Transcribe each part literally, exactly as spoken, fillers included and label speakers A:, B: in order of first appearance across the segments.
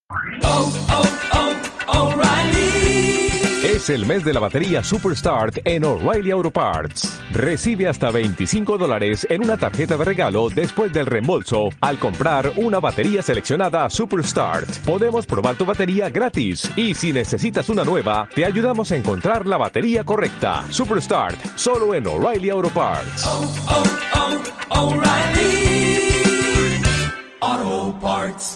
A: Oh, oh, oh, O'Reilly.
B: Es el mes de la batería Superstart en O'Reilly Auto Parts. Recibe hasta veinticinco dólares en una tarjeta de regalo después del reembolso al comprar una batería seleccionada Superstart. Podemos probar tu batería gratis y si necesitas una nueva, te ayudamos a encontrar la batería correcta. Superstart, solo en O'Reilly Auto Parts.
A: Oh, oh, oh, O'Reilly Auto Parts.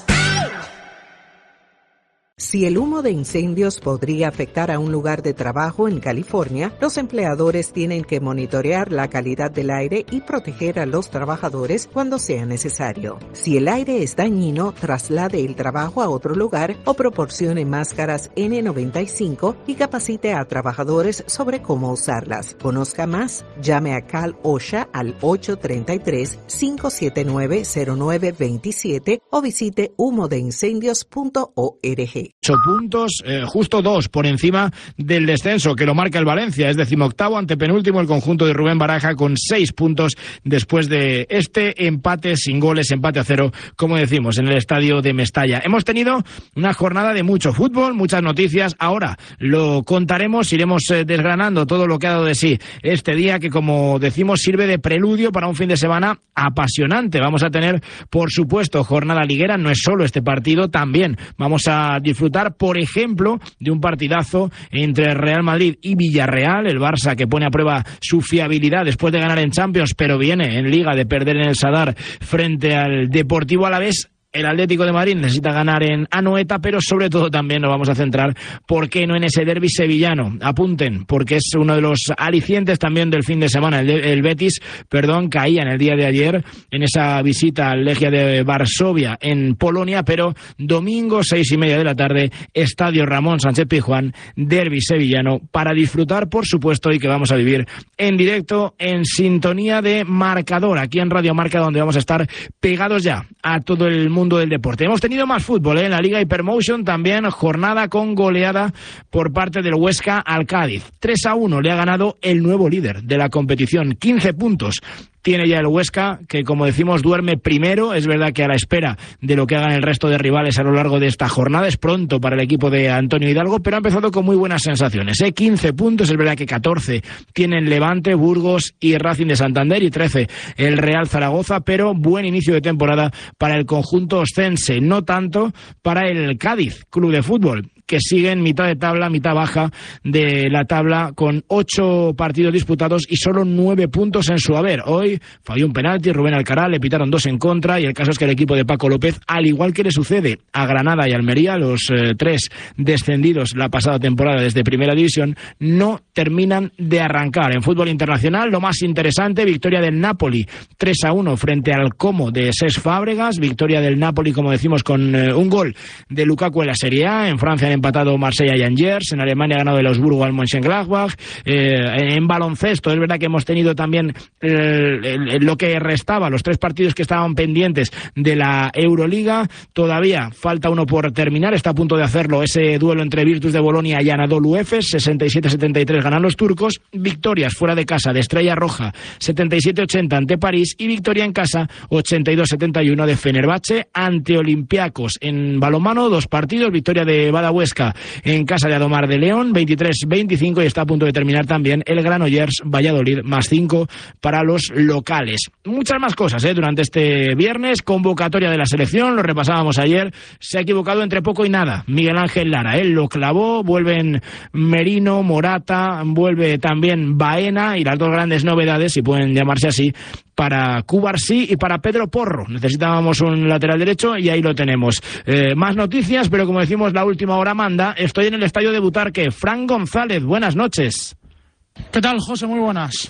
C: Si el humo de incendios podría afectar a un lugar de trabajo en California, los empleadores tienen que monitorear la calidad del aire y proteger a los trabajadores cuando sea necesario. Si el aire es dañino, traslade el trabajo a otro lugar o proporcione máscaras ene noventa y cinco y capacite a trabajadores sobre cómo usarlas. Conozca más, llame a Cal OSHA al ocho tres tres, cinco siete nueve, cero nueve dos siete o visite humo de incendios punto org.
D: Ocho puntos, eh, justo dos por encima del descenso que lo marca el Valencia. Es decimoctavo, antepenúltimo el conjunto de Rubén Baraja con seis puntos después de este empate sin goles, empate a cero, como decimos, en el estadio de Mestalla. Hemos tenido una jornada de mucho fútbol, muchas noticias. Ahora lo contaremos, iremos eh, desgranando todo lo que ha dado de sí este día que, como decimos, sirve de preludio para un fin de semana apasionante. Vamos a tener, por supuesto, jornada liguera. No es solo este partido, también vamos a disfrutar, por ejemplo, de un partidazo entre Real Madrid y Villarreal. El Barça, que pone a prueba su fiabilidad después de ganar en Champions, pero viene en Liga de perder en el Sadar frente al Deportivo Alavés. El Atlético de Madrid necesita ganar en Anoeta, pero sobre todo también nos vamos a centrar, ¿por qué no?, en ese derbi sevillano. Apunten, porque es uno de los alicientes también del fin de semana. El, el Betis, perdón, caía en el día de ayer en esa visita al Legia de Varsovia en Polonia, pero domingo, seis y media de la tarde, Estadio Ramón Sánchez Pizjuán, derbi sevillano, para disfrutar, por supuesto, y que vamos a vivir en directo, en sintonía de Marcador, aquí en Radio Marca, donde vamos a estar pegados ya a todo el mundo del deporte. Hemos tenido más fútbol, ¿eh? En la Liga Hypermotion también, jornada con goleada por parte del Huesca al Cádiz. tres a uno le ha ganado el nuevo líder de la competición, quince puntos. Tiene ya el Huesca, que como decimos duerme primero. Es verdad que a la espera de lo que hagan el resto de rivales a lo largo de esta jornada. Es pronto para el equipo de Antonio Hidalgo, pero ha empezado con muy buenas sensaciones, ¿eh? quince puntos, es verdad que catorce tienen Levante, Burgos y Racing de Santander y trece el Real Zaragoza, pero buen inicio de temporada para el conjunto oscense. No tanto para el Cádiz Club de Fútbol, que sigue en mitad de tabla, mitad baja de la tabla, con ocho partidos disputados y solo nueve puntos en su haber. Hoy falló un penalti, Rubén Alcaraz, le pitaron dos en contra, y el caso es que el equipo de Paco López, al igual que le sucede a Granada y Almería, los eh, tres descendidos la pasada temporada desde Primera División, no terminan de arrancar. En fútbol internacional, lo más interesante, victoria del Napoli, tres a uno frente al Como de Cesc Fábregas, victoria del Napoli, como decimos, con eh, un gol de Lukaku en la Serie A. En Francia han empatado Marsella y Angers, en Alemania ha ganado el Augsburgo al Mönchengladbach. Eh, en baloncesto es verdad que hemos tenido también el, el, lo que restaba, los tres partidos que estaban pendientes de la Euroliga. Todavía falta uno por terminar, está a punto de hacerlo ese duelo entre Virtus de Bolonia y Anadolu Efes, sesenta y siete setenta y tres ganan los turcos. Victorias fuera de casa de Estrella Roja, setenta y siete ochenta ante París, y victoria en casa, ochenta y dos setenta y uno de Fenerbahce ante Olympiacos. En balonmano, dos partidos, victoria de Bada Huesca en casa de Adomar de León, veintitrés veinticinco, y está a punto de terminar también el Granollers Valladolid, más cinco para los locales. Muchas más cosas, ¿eh? Durante este viernes, convocatoria de la selección, lo repasábamos ayer, se ha equivocado entre poco y nada Miguel Ángel Lara, él lo clavó, vuelven Merino, Morata, vuelve también Baena, y las dos grandes novedades, si pueden llamarse así, para Cubarsí y para Pedro Porro. Necesitábamos un lateral derecho y ahí lo tenemos. Eh, más noticias, pero como decimos, la última hora manda. Estoy en el estadio de Butarque. Fran González, buenas noches.
E: ¿Qué tal, José? Muy buenas.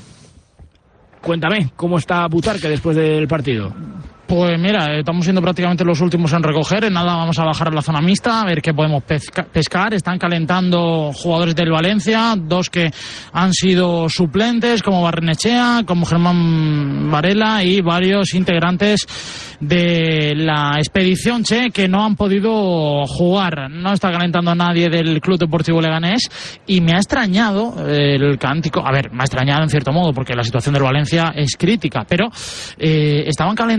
D: Cuéntame, ¿cómo está Butarque después del partido?
E: Pues mira, estamos siendo prácticamente los últimos en recoger. En nada vamos a bajar a la zona mixta, a ver qué podemos pesca- pescar. Están calentando jugadores del Valencia, dos que han sido suplentes, como Barrenechea, como Germán Varela, y varios integrantes de la expedición Che que no han podido jugar. No está calentando a nadie del Club Deportivo Leganés, y me ha extrañado el cántico. A ver, me ha extrañado en cierto modo, porque la situación del Valencia es crítica, pero eh, estaban calentando los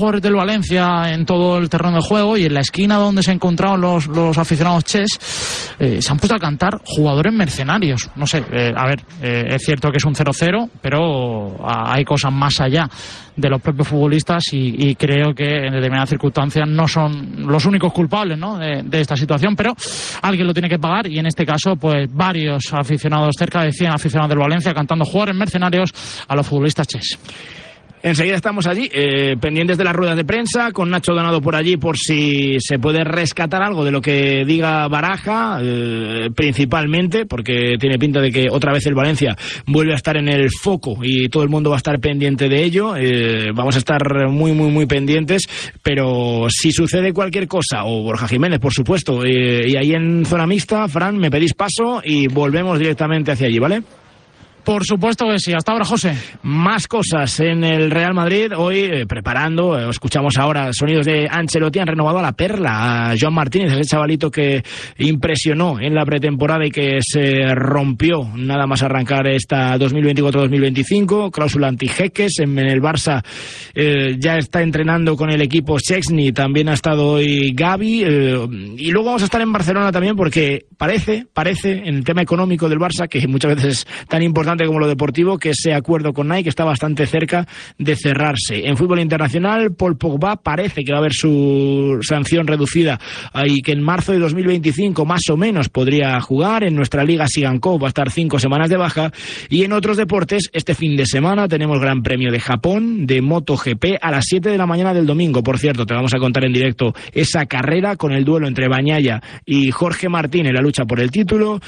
E: jugadores del Valencia en todo el terreno de juego, y en la esquina donde se encontraban los, los aficionados chess eh, se han puesto a cantar jugadores mercenarios. No sé, eh, a ver, eh, es cierto que es un cero cero, pero hay cosas más allá de los propios futbolistas, y, y creo que en determinadas circunstancias no son los únicos culpables, ¿no?, de, de esta situación, pero alguien lo tiene que pagar, y en este caso pues varios aficionados, cerca de cien aficionados del Valencia, cantando jugadores mercenarios a los futbolistas chess.
D: Enseguida estamos allí, eh, pendientes de las ruedas de prensa, con Nacho Donado por allí por si se puede rescatar algo de lo que diga Baraja, eh, principalmente, porque tiene pinta de que otra vez el Valencia vuelve a estar en el foco y todo el mundo va a estar pendiente de ello. Eh, vamos a estar muy, muy, muy pendientes, pero si sucede cualquier cosa, o Borja Jiménez, por supuesto, eh, y ahí en zona mixta, Fran, me pedís paso y volvemos directamente hacia allí, ¿vale?
E: Por supuesto que sí. Hasta ahora, José.
D: Más cosas en el Real Madrid. Hoy eh, preparando, eh, escuchamos ahora sonidos de Ancelotti. Han renovado a la perla, a Joan Martínez, ese chavalito que impresionó en la pretemporada y que se rompió nada más arrancar esta dos mil veinticuatro dos mil veinticinco. Cláusula anti-jeques. En, en el Barça eh, ya está entrenando con el equipo Szczęsny. También ha estado hoy Gavi. Eh, y luego vamos a estar en Barcelona también, porque parece, parece, en el tema económico del Barça, que muchas veces es tan importante como lo deportivo, que ese acuerdo con Nike está bastante cerca de cerrarse. En fútbol internacional, Paul Pogba parece que va a haber su sanción reducida y que en marzo de dos mil veinticinco más o menos podría jugar. En nuestra liga Sigankov va a estar cinco semanas de baja. Y en otros deportes, este fin de semana tenemos Gran Premio de Japón de MotoGP a las siete de la mañana del domingo. Por cierto, te vamos a contar en directo esa carrera con el duelo entre Bagnaia y Jorge Martín en la lucha por el título.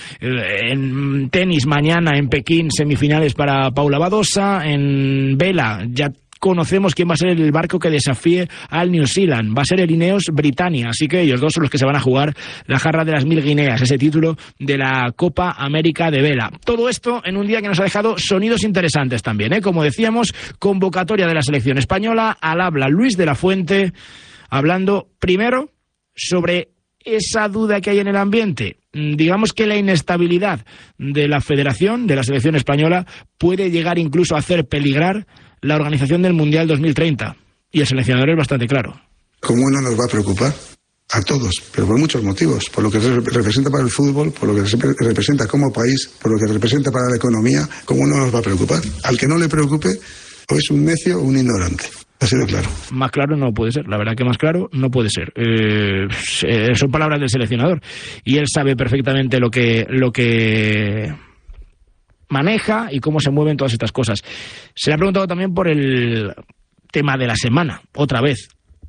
D: En tenis, mañana en Pekín, semifinales para Paula Badosa. En vela ya conocemos quién va a ser el barco que desafíe al New Zealand. Va a ser el Ineos Britannia, así que ellos dos son los que se van a jugar la jarra de las mil guineas, ese título de la Copa América de Vela. Todo esto en un día que nos ha dejado sonidos interesantes también, ¿eh? Como decíamos, convocatoria de la selección española. Al habla Luis de la Fuente, hablando primero sobre esa duda que hay en el ambiente. Digamos que la inestabilidad de la federación, de la selección española, puede llegar incluso a hacer peligrar la organización del Mundial dos mil treinta. Y el seleccionador es bastante claro.
F: ¿Cómo no nos va a preocupar? A todos, pero por muchos motivos. Por lo que representa para el fútbol, por lo que representa como país, por lo que representa para la economía. ¿Cómo no nos va a preocupar? Al que no le preocupe, o es un necio o un ignorante. Ha sido claro.
D: Más claro no puede ser, la verdad que más claro no puede ser. Eh, son palabras del seleccionador y él sabe perfectamente lo que, lo que maneja y cómo se mueven todas estas cosas. Se le ha preguntado también por el tema de la semana, otra vez,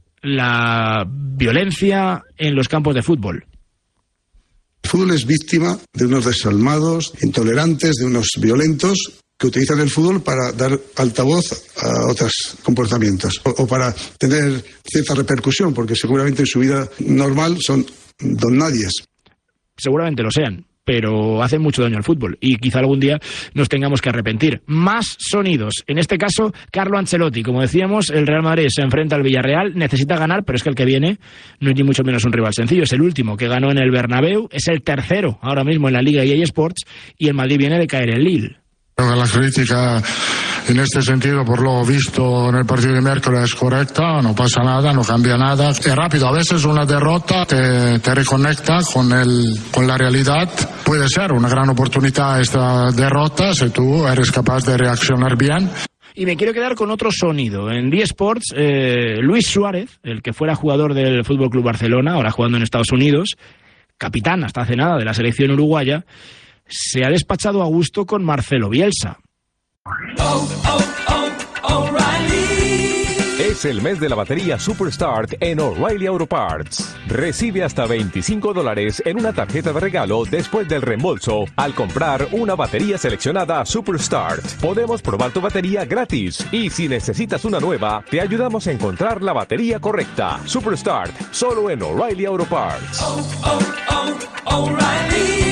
D: la violencia en los campos de fútbol.
F: El fútbol es víctima de unos desalmados, intolerantes, de unos violentos que utilizan el fútbol para dar altavoz a otros comportamientos o, o para tener cierta repercusión, porque seguramente en su vida normal son don nadies.
D: Seguramente lo sean, pero hacen mucho daño al fútbol y quizá algún día nos tengamos que arrepentir. Más sonidos, en este caso Carlo Ancelotti. Como decíamos, el Real Madrid se enfrenta al Villarreal, necesita ganar, pero es que el que viene no es ni mucho menos un rival sencillo, es el último que ganó en el Bernabéu, es el tercero ahora mismo en la Liga E A Sports y el Madrid viene de caer en Lille.
G: Creo que la crítica en este sentido, por lo visto en el partido de miércoles, es correcta, no pasa nada, no cambia nada. Es rápido, a veces una derrota te, te reconecta con, el, con la realidad. Puede ser una gran oportunidad esta derrota si tú eres capaz de reaccionar bien.
D: Y me quiero quedar con otro sonido. En D Sports, eh, Luis Suárez, el que fuera jugador del F C Barcelona, ahora jugando en Estados Unidos, capitán hasta hace nada de la selección uruguaya, se ha despachado a gusto con Marcelo Bielsa.
A: Oh, oh, oh, O'Reilly.
B: Es el mes de la batería Superstart en O'Reilly Auto Parts. Recibe hasta veinticinco dólares en una tarjeta de regalo después del reembolso al comprar una batería seleccionada Superstart. Podemos probar tu batería gratis y si necesitas una nueva, te ayudamos a encontrar la batería correcta. Superstart, solo en O'Reilly Auto Parts.
A: Oh, oh, oh, O'Reilly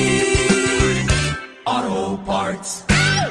A: Auto Parts.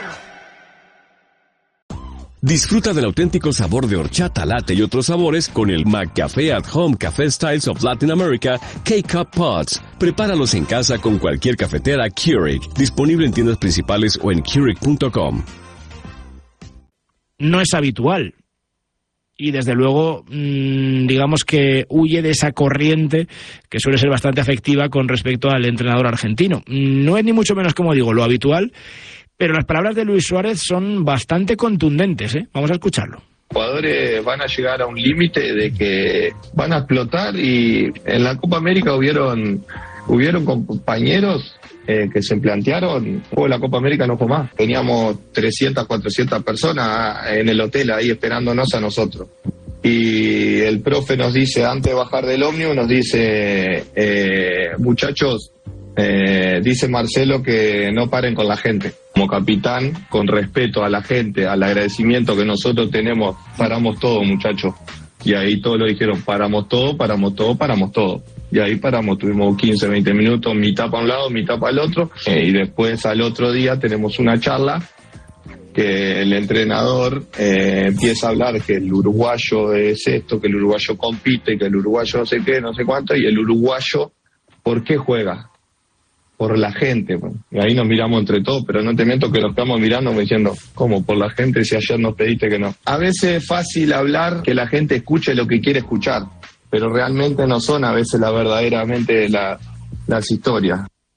H: Disfruta del auténtico sabor de horchata, latte y otros sabores con el McCafé at Home Café Styles of Latin America K-Cup Pods. Prepáralos en casa con cualquier cafetera Keurig. Disponible en tiendas principales o en Keurig punto com.
D: No es habitual. y desde luego mmm, digamos que huye de esa corriente que suele ser bastante afectiva con respecto al entrenador argentino. No es ni mucho menos, como digo, lo habitual, pero las palabras de Luis Suárez son bastante contundentes, ¿eh? Vamos a escucharlo.
I: Los jugadores van a llegar a un límite de que van a explotar, y en la Copa América hubieron, hubieron compañeros eh, que se plantearon, oh, la Copa América no fue más. Teníamos trescientas, cuatrocientas personas en el hotel ahí esperándonos a nosotros. Y el profe nos dice, antes de bajar del ómnibus, nos dice, eh, muchachos, eh, dice Marcelo que no paren con la gente. Como capitán, con respeto a la gente, al agradecimiento que nosotros tenemos, paramos todo, muchachos. Y ahí todos lo dijeron, paramos todo, paramos todo, paramos todo. Y ahí paramos, tuvimos quince, veinte minutos, mitad para un lado, mitad para el otro. Eh, y después al otro día tenemos una charla que el entrenador eh, empieza a hablar que el uruguayo es esto, que el uruguayo compite, que el uruguayo no sé qué, no sé cuánto, y el uruguayo, ¿por qué juega? Por la gente. Y ahí nos miramos entre todos, pero no te miento que nos quedamos mirando diciendo, ¿cómo por la gente si ayer nos pediste que no? A veces es fácil hablar, que la gente escuche lo que quiere escuchar, pero realmente no son a veces la verdaderamente la, las historias.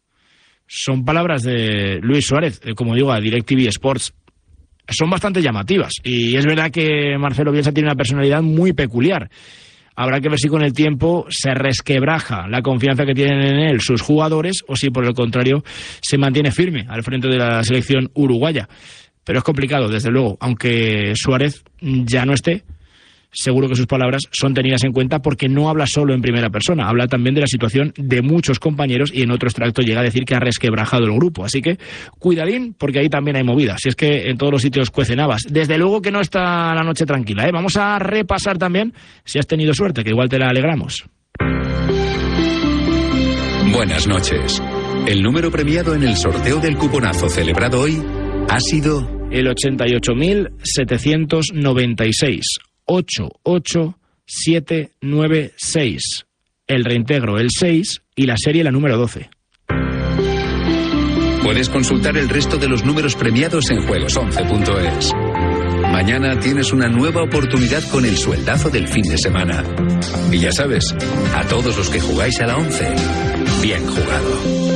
D: Son palabras de Luis Suárez, como digo, a DirecTV Sports. Son bastante llamativas, y es verdad que Marcelo Bielsa tiene una personalidad muy peculiar. Habrá que ver si con el tiempo se resquebraja la confianza que tienen en él sus jugadores, o si por el contrario se mantiene firme al frente de la selección uruguaya. Pero es complicado, desde luego, aunque Suárez ya no esté. Seguro que sus palabras son tenidas en cuenta, porque no habla solo en primera persona, habla también de la situación de muchos compañeros, y en otro extracto llega a decir que ha resquebrajado el grupo. Así que cuidadín, porque ahí también hay movidas. Si es que en todos los sitios cuecen habas. Desde luego que no está la noche tranquila, ¿eh? Vamos a repasar también, si has tenido suerte, que igual te la alegramos.
J: Buenas noches. El número premiado en el sorteo del cuponazo celebrado hoy ha sido
D: el ochenta y ocho mil setecientos noventa y seis. ocho ocho siete nueve seis, el reintegro el seis y la serie la número doce.
J: Puedes consultar el resto de los números premiados en juegos once punto es. Mañana tienes una nueva oportunidad con el sueldazo del fin de semana. Y ya sabes, a todos los que jugáis a la once, bien jugado.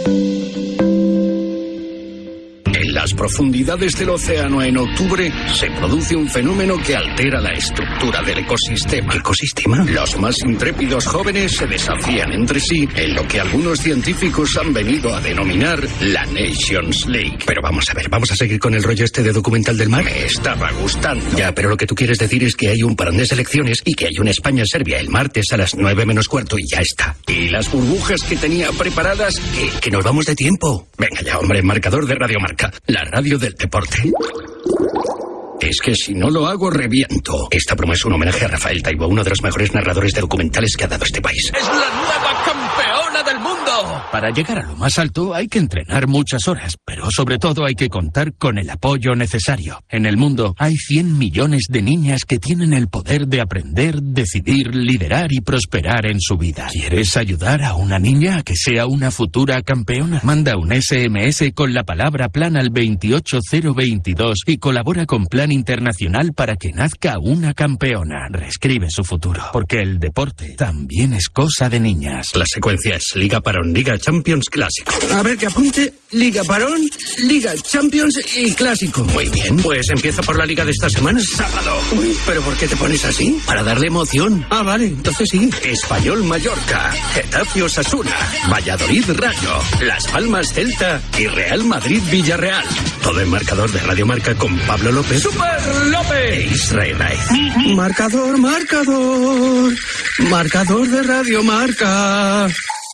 K: En las profundidades del océano en octubre se produce un fenómeno que altera la estructura del ecosistema. ¿Ecosistema? Los más intrépidos jóvenes se desafían entre sí en lo que algunos científicos han venido a denominar la Nations League. Pero vamos a ver, vamos a seguir con el rollo este de documental del mar. Me estaba gustando. Ya, pero lo que tú quieres decir es que hay un parón de selecciones y que hay una España-Serbia el martes a las nueve menos cuarto y ya está. Y las burbujas que tenía preparadas, que, que nos vamos de tiempo. Venga ya, hombre, marcador de Radio Marca. La radio del deporte. Es que si no lo hago, reviento. Esta broma es un homenaje a Rafael Taibo, uno de los mejores narradores de documentales que ha dado este país.
A: ¡Es la nueva campeona del mundo!
L: Para llegar a lo más alto hay que entrenar muchas horas, pero sobre todo hay que contar con el apoyo necesario. En el mundo hay cien millones de niñas que tienen el poder de aprender, decidir, liderar y prosperar en su vida. ¿Quieres ayudar a una niña a que sea una futura campeona? Manda un ese eme ese con la palabra plan al veintiocho cero veintidós y colabora con Plan Internacional para que nazca una campeona. Reescribe su futuro, porque el deporte también es cosa de niñas.
K: La secuencia es Liga Parón, Liga Champions, Clásico.
M: A ver que apunte. Liga Parón, Liga Champions y Clásico.
K: Muy bien, pues empieza por la Liga de esta semana. Sábado.
M: Uy, ¿pero por qué te pones así?
K: Para darle emoción.
M: Ah, vale, entonces sí.
K: Español Mallorca, Getafe Osasuna, Valladolid Rayo, Las Palmas Celta y Real Madrid Villarreal. Todo en marcador de Radio Marca con Pablo López.
A: ¡Super López!
K: E Israel Raiz.
M: Marcador, marcador. Marcador de Radio Marca.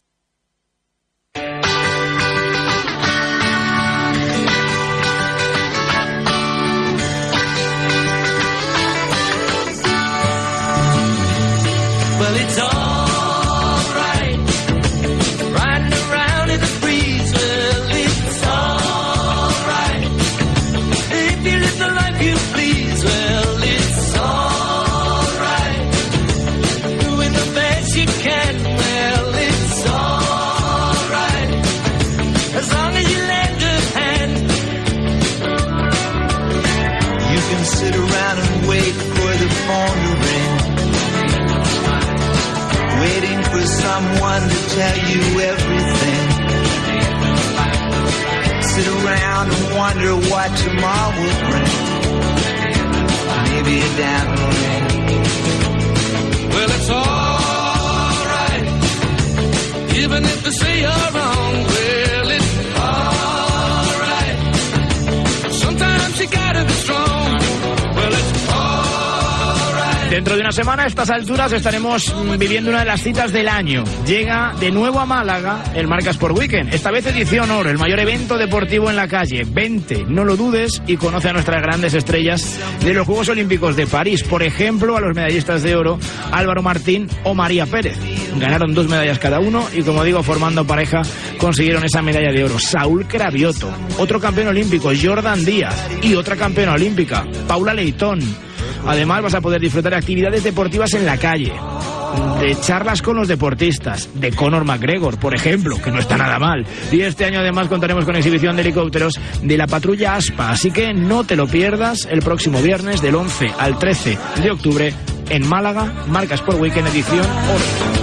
A: Well, it's all right. Riding around in the breeze. Well, it's all right. If you live the life you please. Well, it's all right. Doing the best you can. Well, it's everything. Sit around and wonder what tomorrow will bring. Maybe a diamond ring. Well, it's alright, even if they say you're wrong. Well, it's alright. Sometimes you gotta be strong. Well, it's alright.
D: Dentro de una semana, a estas alturas, estaremos viviendo una de las citas del año. Llega de nuevo a Málaga el Marca Sport Weekend. Esta vez edición oro, el mayor evento deportivo en la calle. Vente, no lo dudes, y conoce a nuestras grandes estrellas de los Juegos Olímpicos de París. Por ejemplo, a los medallistas de oro Álvaro Martín o María Pérez. Ganaron dos medallas cada uno y, como digo, formando pareja, consiguieron esa medalla de oro. Saúl Cravioto, otro campeón olímpico, Jordan Díaz, y otra campeona olímpica, Paula Leitón. Además, vas a poder disfrutar de actividades deportivas en la calle, de charlas con los deportistas, de Conor McGregor, por ejemplo, que no está nada mal. Y este año además contaremos con exhibición de helicópteros de la patrulla Aspa, así que no te lo pierdas el próximo viernes del once al trece de octubre en Málaga, Marca Sport Weekend edición oro.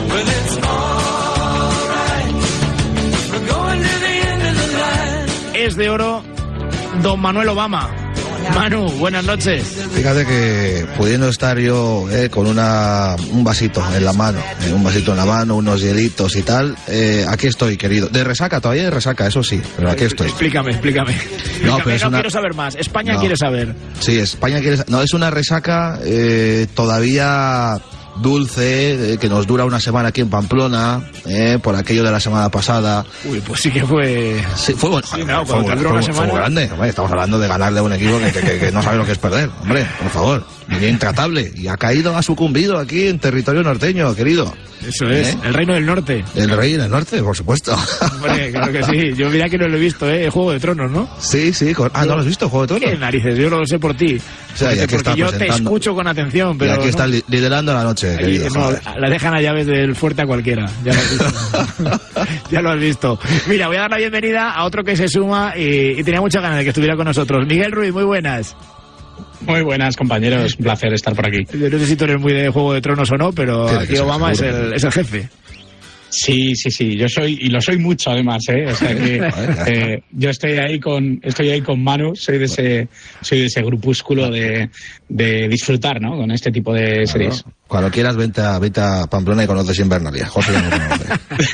D: Es de oro don Manuel Obama. Manu, buenas noches.
N: Fíjate que pudiendo estar yo eh, con una un vasito en la mano, eh, un vasito en la mano, unos hielitos y tal, eh, aquí estoy, querido. De resaca, todavía de resaca, eso sí, pero aquí estoy.
D: Explícame, explícame.
N: No,
D: explícame,
N: pero es
D: no
N: una...
D: quiero saber más. España
N: no.
D: quiere saber.
N: Sí, España quiere saber. No, es una resaca eh, todavía dulce, eh, que nos dura una semana aquí en Pamplona, eh, por aquello de la semana pasada.
D: Uy, pues sí que fue...
N: Sí, fue bueno.
D: Sí, no,
N: fue, fue,
D: fue, una
N: fue,
D: semana...
N: fue grande. Hombre, estamos hablando de ganarle a un equipo que, que, que no sabe lo que es perder. Hombre, por favor. Muy intratable. Y ha caído, ha sucumbido aquí en territorio norteño, querido.
D: Eso es, ¿eh? El reino del norte.
N: El rey del norte, por supuesto.
D: Hombre, claro que sí. Yo mira que no lo he visto, ¿eh? Juego de Tronos, ¿no?
N: Sí, sí. Con... Ah, ¿no lo has visto, Juego de Tronos?
D: ¿Qué narices? Yo lo sé por ti.
N: O sea,
D: porque
N: aquí está
D: yo te escucho con atención, pero...
N: Y aquí
D: no...
N: está liderando la noche, querido.
D: No, la dejan a llaves del fuerte a cualquiera. Ya lo has visto. Ya lo has visto. Mira, voy a dar la bienvenida a otro que se suma y, y tenía muchas ganas de que estuviera con nosotros. Miguel Ruiz, muy buenas.
O: Muy buenas, compañeros. Un placer estar por aquí.
D: Yo no sé si tú eres muy de Juego de Tronos o no, pero
N: Tiene
D: aquí Obama es el, es el jefe.
O: Sí, sí, sí. Yo soy, y lo soy mucho además, ¿eh? O sea que eh, yo estoy ahí con, estoy ahí con Manu, soy de ese, soy de ese grupúsculo de, de disfrutar, ¿no? Con este tipo de series.
N: Bueno, cuando quieras, vente a, vente a Pamplona y conoces Invernalia. José ya no conoce.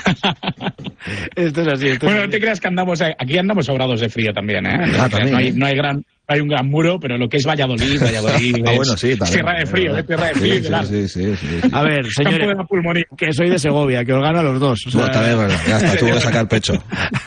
D: Esto es así. Esto
O: bueno,
D: es
O: no te creas que andamos, aquí andamos sobrados de frío también, ¿eh?
N: Ah, también,
O: no, hay,
N: ¿eh?
O: no hay gran... Hay un gran muro, pero lo que es Valladolid, Valladolid
N: ah,
O: es
N: bueno, sí, también,
O: tierra de frío, es tierra de frío.
N: Sí, sí, sí, sí, sí.
D: A ver, señores, que soy de Segovia, que os gano a los dos. O sea...
N: No, también, bueno, ya está, tuvo que sacar pecho.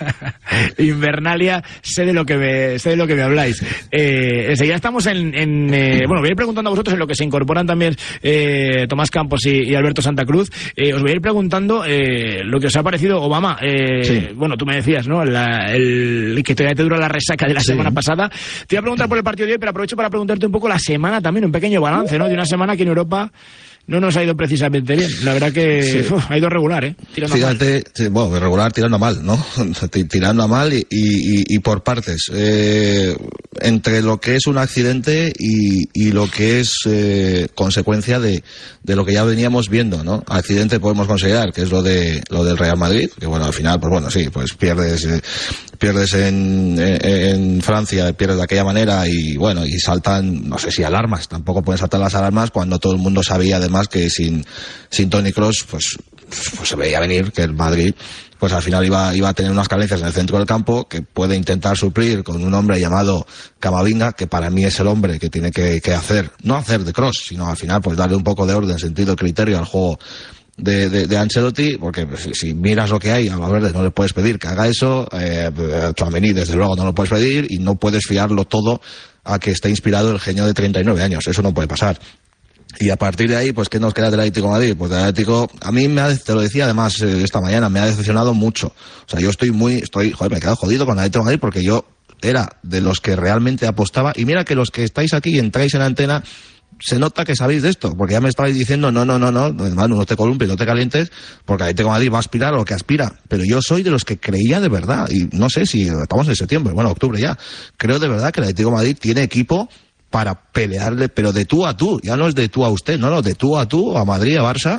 D: Invernalia, sé de lo que me, sé de lo que me habláis. Eh, enseguida estamos en, en eh, bueno, voy a ir preguntando a vosotros en lo que se incorporan también eh, Tomás Campos y, y Alberto Santa Cruz. Eh, os voy a ir preguntando eh, lo que os ha parecido Obama. Eh,
N: sí.
D: Bueno, tú me decías, ¿no? La, el, que todavía te dura la resaca de la sí. semana pasada. Te iba a preguntar por el partido de hoy, pero aprovecho para preguntarte un poco la semana también, un pequeño balance, ¿no? De una semana que en Europa no nos ha ido precisamente bien. La verdad que sí. uf, ha ido regular, ¿eh? Tirando
N: Fíjate,
D: mal.
N: Sí, bueno, regular tirando a mal, ¿no? Tirando a mal y, y, y por partes. Eh, entre lo que es un accidente y, y lo que es eh, consecuencia de, de lo que ya veníamos viendo, ¿no? Accidente podemos considerar que es lo de lo del Real Madrid, que bueno, al final, pues bueno, sí, pues pierdes eh, pierdes en, en, en Francia, pierdes de aquella manera y bueno, y saltan, no sé si alarmas, tampoco pueden saltar las alarmas cuando todo el mundo sabía además que sin, sin Toni Kroos, pues, pues se veía venir que el Madrid pues al final iba, iba a tener unas carencias en el centro del campo que puede intentar suplir con un hombre llamado Camavinga, que para mí es el hombre que tiene que, que hacer, no hacer de Kroos, sino al final pues darle un poco de orden, sentido, criterio al juego de, de, de Ancelotti, porque si, si miras lo que hay, a Valverde no le puedes pedir que haga eso, eh, Tchouaméni desde luego no lo puedes pedir y no puedes fiarlo todo a que esté inspirado el genio de treinta y nueve años, eso no puede pasar. Y a partir de ahí, pues, ¿qué nos queda del Atlético de Madrid? Pues del Atlético, a mí, me ha, te lo decía además eh, esta mañana, me ha decepcionado mucho. O sea, yo estoy muy, estoy, joder, me he quedado jodido con el Atlético de Madrid porque yo era de los que realmente apostaba. Y mira que los que estáis aquí y entráis en la antena, se nota que sabéis de esto, porque ya me estabais diciendo, no, no, no, no, Manu, no te columpies, no te calientes, porque el Atlético de Madrid va a aspirar a lo que aspira. Pero yo soy de los que creía de verdad, y no sé si estamos en septiembre, bueno, octubre ya, creo de verdad que el Atlético de Madrid tiene equipo para pelearle, pero de tú a tú, ya no es de tú a usted, no, no, de tú a tú, a Madrid, a Barça,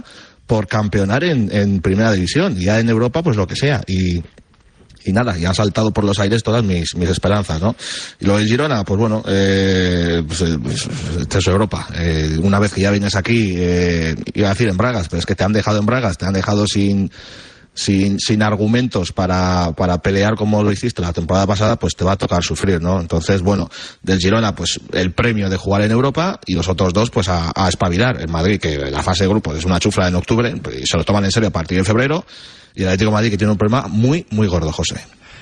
N: por campeonar en, en primera división, y ya en Europa pues lo que sea, y y nada, ya han saltado por los aires todas mis, mis esperanzas, ¿no? Y lo del Girona, pues bueno, eh, pues, pues, esto es Europa. Eh, una vez que ya vienes aquí, eh, iba a decir en bragas, pero es que te han dejado en bragas, te han dejado sin sin sin argumentos para para pelear como lo hiciste la temporada pasada, pues te va a tocar sufrir, ¿no? Entonces, bueno, del Girona, pues el premio de jugar en Europa, y los otros dos, pues a, a espabilar. En Madrid, que la fase de grupos es una chufla en octubre, y se lo toman en serio a partir de febrero, y el Atlético de Madrid, que tiene un problema muy, muy gordo, José.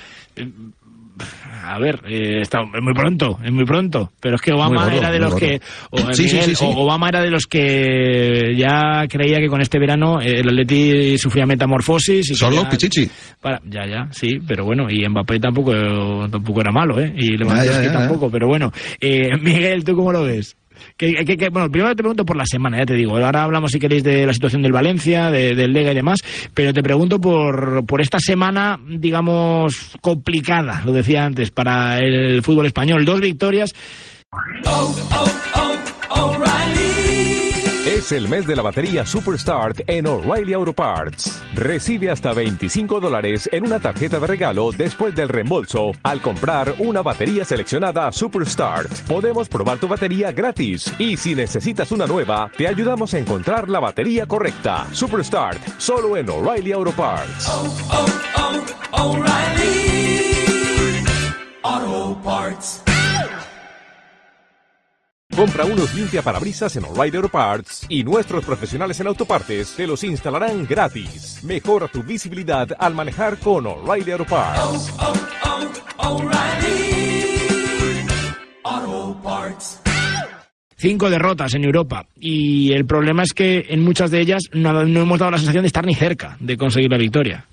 D: A ver, eh, está, es muy pronto, es muy pronto, pero es que Obama
N: gordo,
D: era de los
N: gordo.
D: que o,
N: sí,
D: Miguel,
N: sí, sí, sí.
D: Obama era de los que ya creía que con este verano eh, el Atleti sufría metamorfosis y
N: solo
D: ya,
N: Pichichi.
D: Para, ya, ya, sí, pero bueno, y Mbappé tampoco tampoco era malo, ¿eh? Y Lewandowski tampoco, pero bueno, eh, Miguel, ¿tú cómo lo ves? Que, que, que, bueno, primero te pregunto por la semana, ya te digo. Ahora hablamos, si queréis, de la situación del Valencia, de, del Lega y demás, pero te pregunto por, por esta semana, digamos, complicada, lo decía antes, para el fútbol español. Dos victorias.
A: Oh, oh, oh, O'Reilly.
B: Es el mes de la batería Superstart en O'Reilly Auto Parts. Recibe hasta veinticinco dólares en una tarjeta de regalo después del reembolso al comprar una batería seleccionada Superstart. Podemos probar tu batería gratis, y si necesitas una nueva, te ayudamos a encontrar la batería correcta. Superstart, solo en O'Reilly Auto Parts.
A: Oh, oh, oh, O'Reilly Auto Parts.
B: Compra unos limpiaparabrisas en O'Reilly Auto Parts y nuestros profesionales en autopartes te los instalarán gratis. Mejora tu visibilidad al manejar con O'Reilly Auto Parts.
A: Oh, oh, oh, O'Reilly Auto Parts.
D: Cinco derrotas en Europa, y el problema es que en muchas de ellas no, no hemos dado la sensación de estar ni cerca de conseguir la victoria.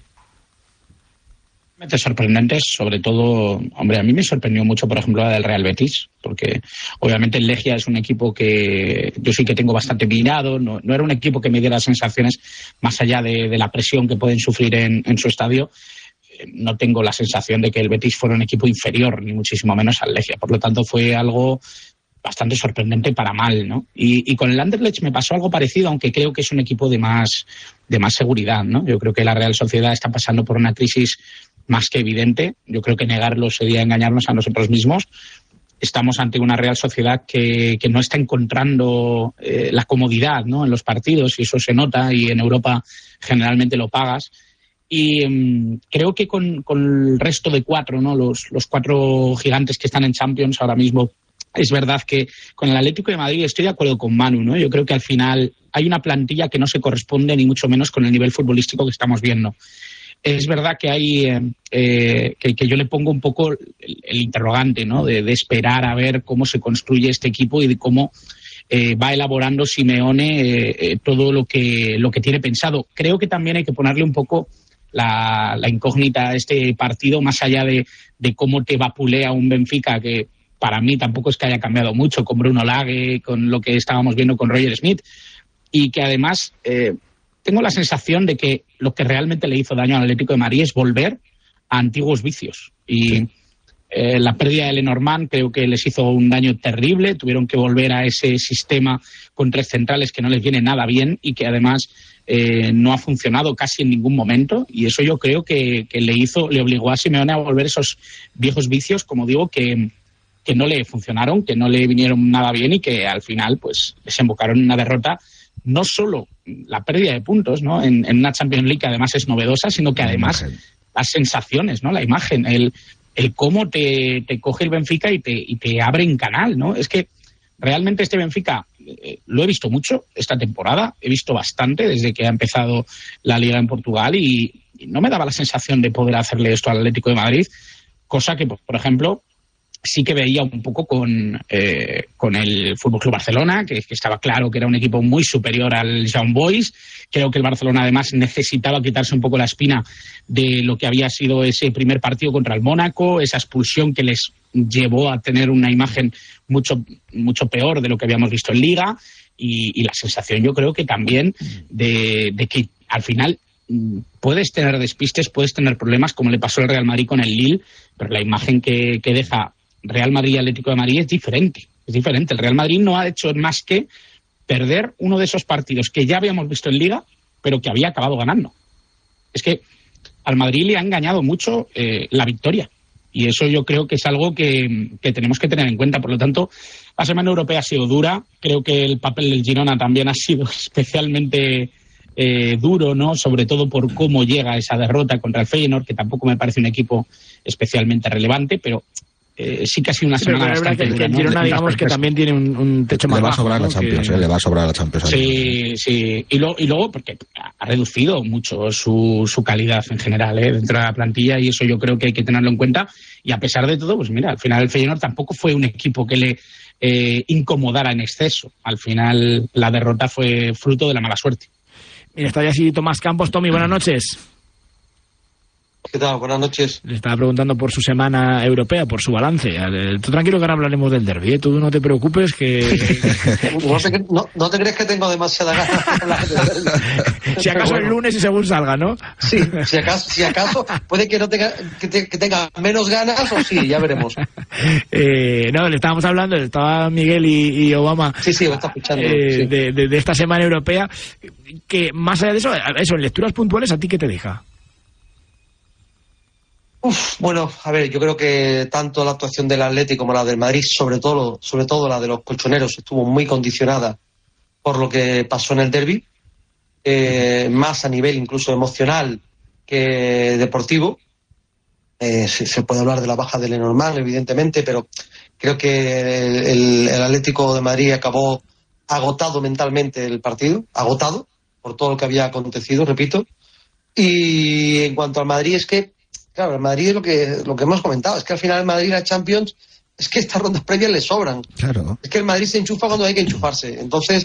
O: Sorprendentes, sobre todo, hombre, a mí me sorprendió mucho, por ejemplo, la del Real Betis, porque obviamente el Legia es un equipo que yo sí que tengo bastante mirado, no, no era un equipo que me diera sensaciones más allá de, de la presión que pueden sufrir en, en su estadio. No tengo la sensación de que el Betis fuera un equipo inferior, ni muchísimo menos al Legia, por lo tanto fue algo bastante sorprendente para mal, ¿no? Y, y con el Anderlecht me pasó algo parecido, aunque creo que es un equipo de más, de más seguridad, ¿no? Yo creo que la Real Sociedad está pasando por una crisis más que evidente. Yo creo que negarlo sería engañarnos a nosotros mismos. Estamos ante una Real Sociedad que, que no está encontrando eh, la comodidad, ¿no?, en los partidos, y eso se nota, y en Europa generalmente lo pagas. Y um, creo que con, con el resto de cuatro, ¿no?, los, los cuatro gigantes que están en Champions ahora mismo, es verdad que con el Atlético de Madrid estoy de acuerdo con Manu, ¿no? Yo creo que al final hay una plantilla que no se corresponde ni mucho menos con el nivel futbolístico que estamos viendo. Es verdad que hay eh, que, que yo le pongo un poco el, el interrogante, ¿no?, de, de esperar a ver cómo se construye este equipo y de cómo eh, va elaborando Simeone eh, eh, todo lo que lo que tiene pensado. Creo que también hay que ponerle un poco la, la incógnita a este partido, más allá de, de cómo te vapulea un Benfica que para mí tampoco es que haya cambiado mucho, con Bruno Lage, con lo que estábamos viendo con Roger Smith, y que además eh, tengo la sensación de que lo que realmente le hizo daño al Atlético de Madrid es volver a antiguos vicios. Y eh, la pérdida de Lenormand creo que les hizo un daño terrible. Tuvieron que volver a ese sistema con tres centrales que no les viene nada bien y que además eh, no ha funcionado casi en ningún momento. Y eso yo creo que, que le hizo, le obligó a Simeone a volver esos viejos vicios, como digo, que, que no le funcionaron, que no le vinieron nada bien y que al final pues desembocaron en una derrota. No solo la pérdida de puntos, ¿no?, en, en una Champions League que además es novedosa, sino que además las sensaciones, ¿no?, la imagen, el, el cómo te, te coge el Benfica y te, y te abre en canal, ¿no? Es que realmente este Benfica eh, lo he visto mucho esta temporada, he visto bastante desde que ha empezado la Liga en Portugal y, y no me daba la sensación de poder hacerle esto al Atlético de Madrid, cosa que, por ejemplo, sí que veía un poco con, eh, con el F C Barcelona, que, que estaba claro que era un equipo muy superior al Young Boys. Creo que el Barcelona además necesitaba quitarse un poco la espina de lo que había sido ese primer partido contra el Mónaco, esa expulsión que les llevó a tener una imagen mucho, mucho peor de lo que habíamos visto en Liga, y, y la sensación yo creo que también de, de que al final puedes tener despistes, puedes tener problemas, como le pasó al Real Madrid con el Lille, pero la imagen que, que deja Real Madrid y Atlético de Madrid es diferente, es diferente. El Real Madrid no ha hecho más que perder uno de esos partidos que ya habíamos visto en Liga, pero que había acabado ganando. Es que al Madrid le ha engañado mucho eh, la victoria. Y eso yo creo que es algo que, que tenemos que tener en cuenta. Por lo tanto, la semana europea ha sido dura. Creo que el papel del Girona también ha sido especialmente eh, duro, ¿no? Sobre todo por cómo llega esa derrota contra el Feyenoord, que tampoco me parece un equipo especialmente relevante, pero eh, sí que ha sido una
D: Sí,
O: semana
D: pero
O: bastante
D: que,
O: dura,
D: que el
O: ¿no?
D: Girona,
O: De-
D: digamos que también tiene un, un techo más
N: Le va a
D: bajo,
N: sobrar
D: ¿no?
N: la Champions,
D: Que-
N: eh, le va a sobrar la Champions.
O: Sí, sí. Y, lo, y luego, porque ha reducido mucho su, su calidad en general, ¿eh? Dentro de la plantilla, y eso yo creo que hay que tenerlo en cuenta. Y a pesar de todo, pues mira, al final el Feyenoord tampoco fue un equipo que le eh, incomodara en exceso. Al final la derrota fue fruto de la mala suerte.
D: Mira, está ya así Tomás Campos. Tommy, buenas noches.
P: ¿Qué tal? Buenas noches.
D: Le estaba preguntando por su semana europea, por su balance. Eh, Tú tranquilo que ahora hablaremos del derbi, ¿eh? Tú no te preocupes que...
P: ¿No te, cre- no, no te crees que tengo demasiada ganas de hablar de derbi?
D: si acaso
P: Bueno,
D: el lunes y según salga, ¿no?
P: Sí, si acaso, si acaso puede que no tenga que, te- que tenga menos ganas o sí, ya veremos.
D: Eh, no, le estábamos hablando, estaba Miguel y, y Obama
P: Sí, sí, lo está escuchando.
D: eh,
P: sí.
D: de, de- de esta semana europea, que más allá de eso, eso, en lecturas puntuales, ¿a ti qué te deja?
P: Uf, bueno, a ver, yo creo que tanto la actuación del Atlético como la del Madrid, sobre todo, sobre todo la de los colchoneros, estuvo muy condicionada por lo que pasó en el derbi, eh, más a nivel incluso emocional que deportivo. Eh, se, se puede hablar de la baja de Lenormand, evidentemente, pero creo que el, el- el Atlético de Madrid acabó agotado mentalmente el partido, agotado por todo lo que había acontecido, repito. Y en cuanto al Madrid, es que, claro, el Madrid es lo que, lo que hemos comentado, es que al final el Madrid, la Champions, es que estas rondas previas le sobran.
N: Claro.
P: Es que el Madrid se enchufa cuando hay que enchufarse. Entonces,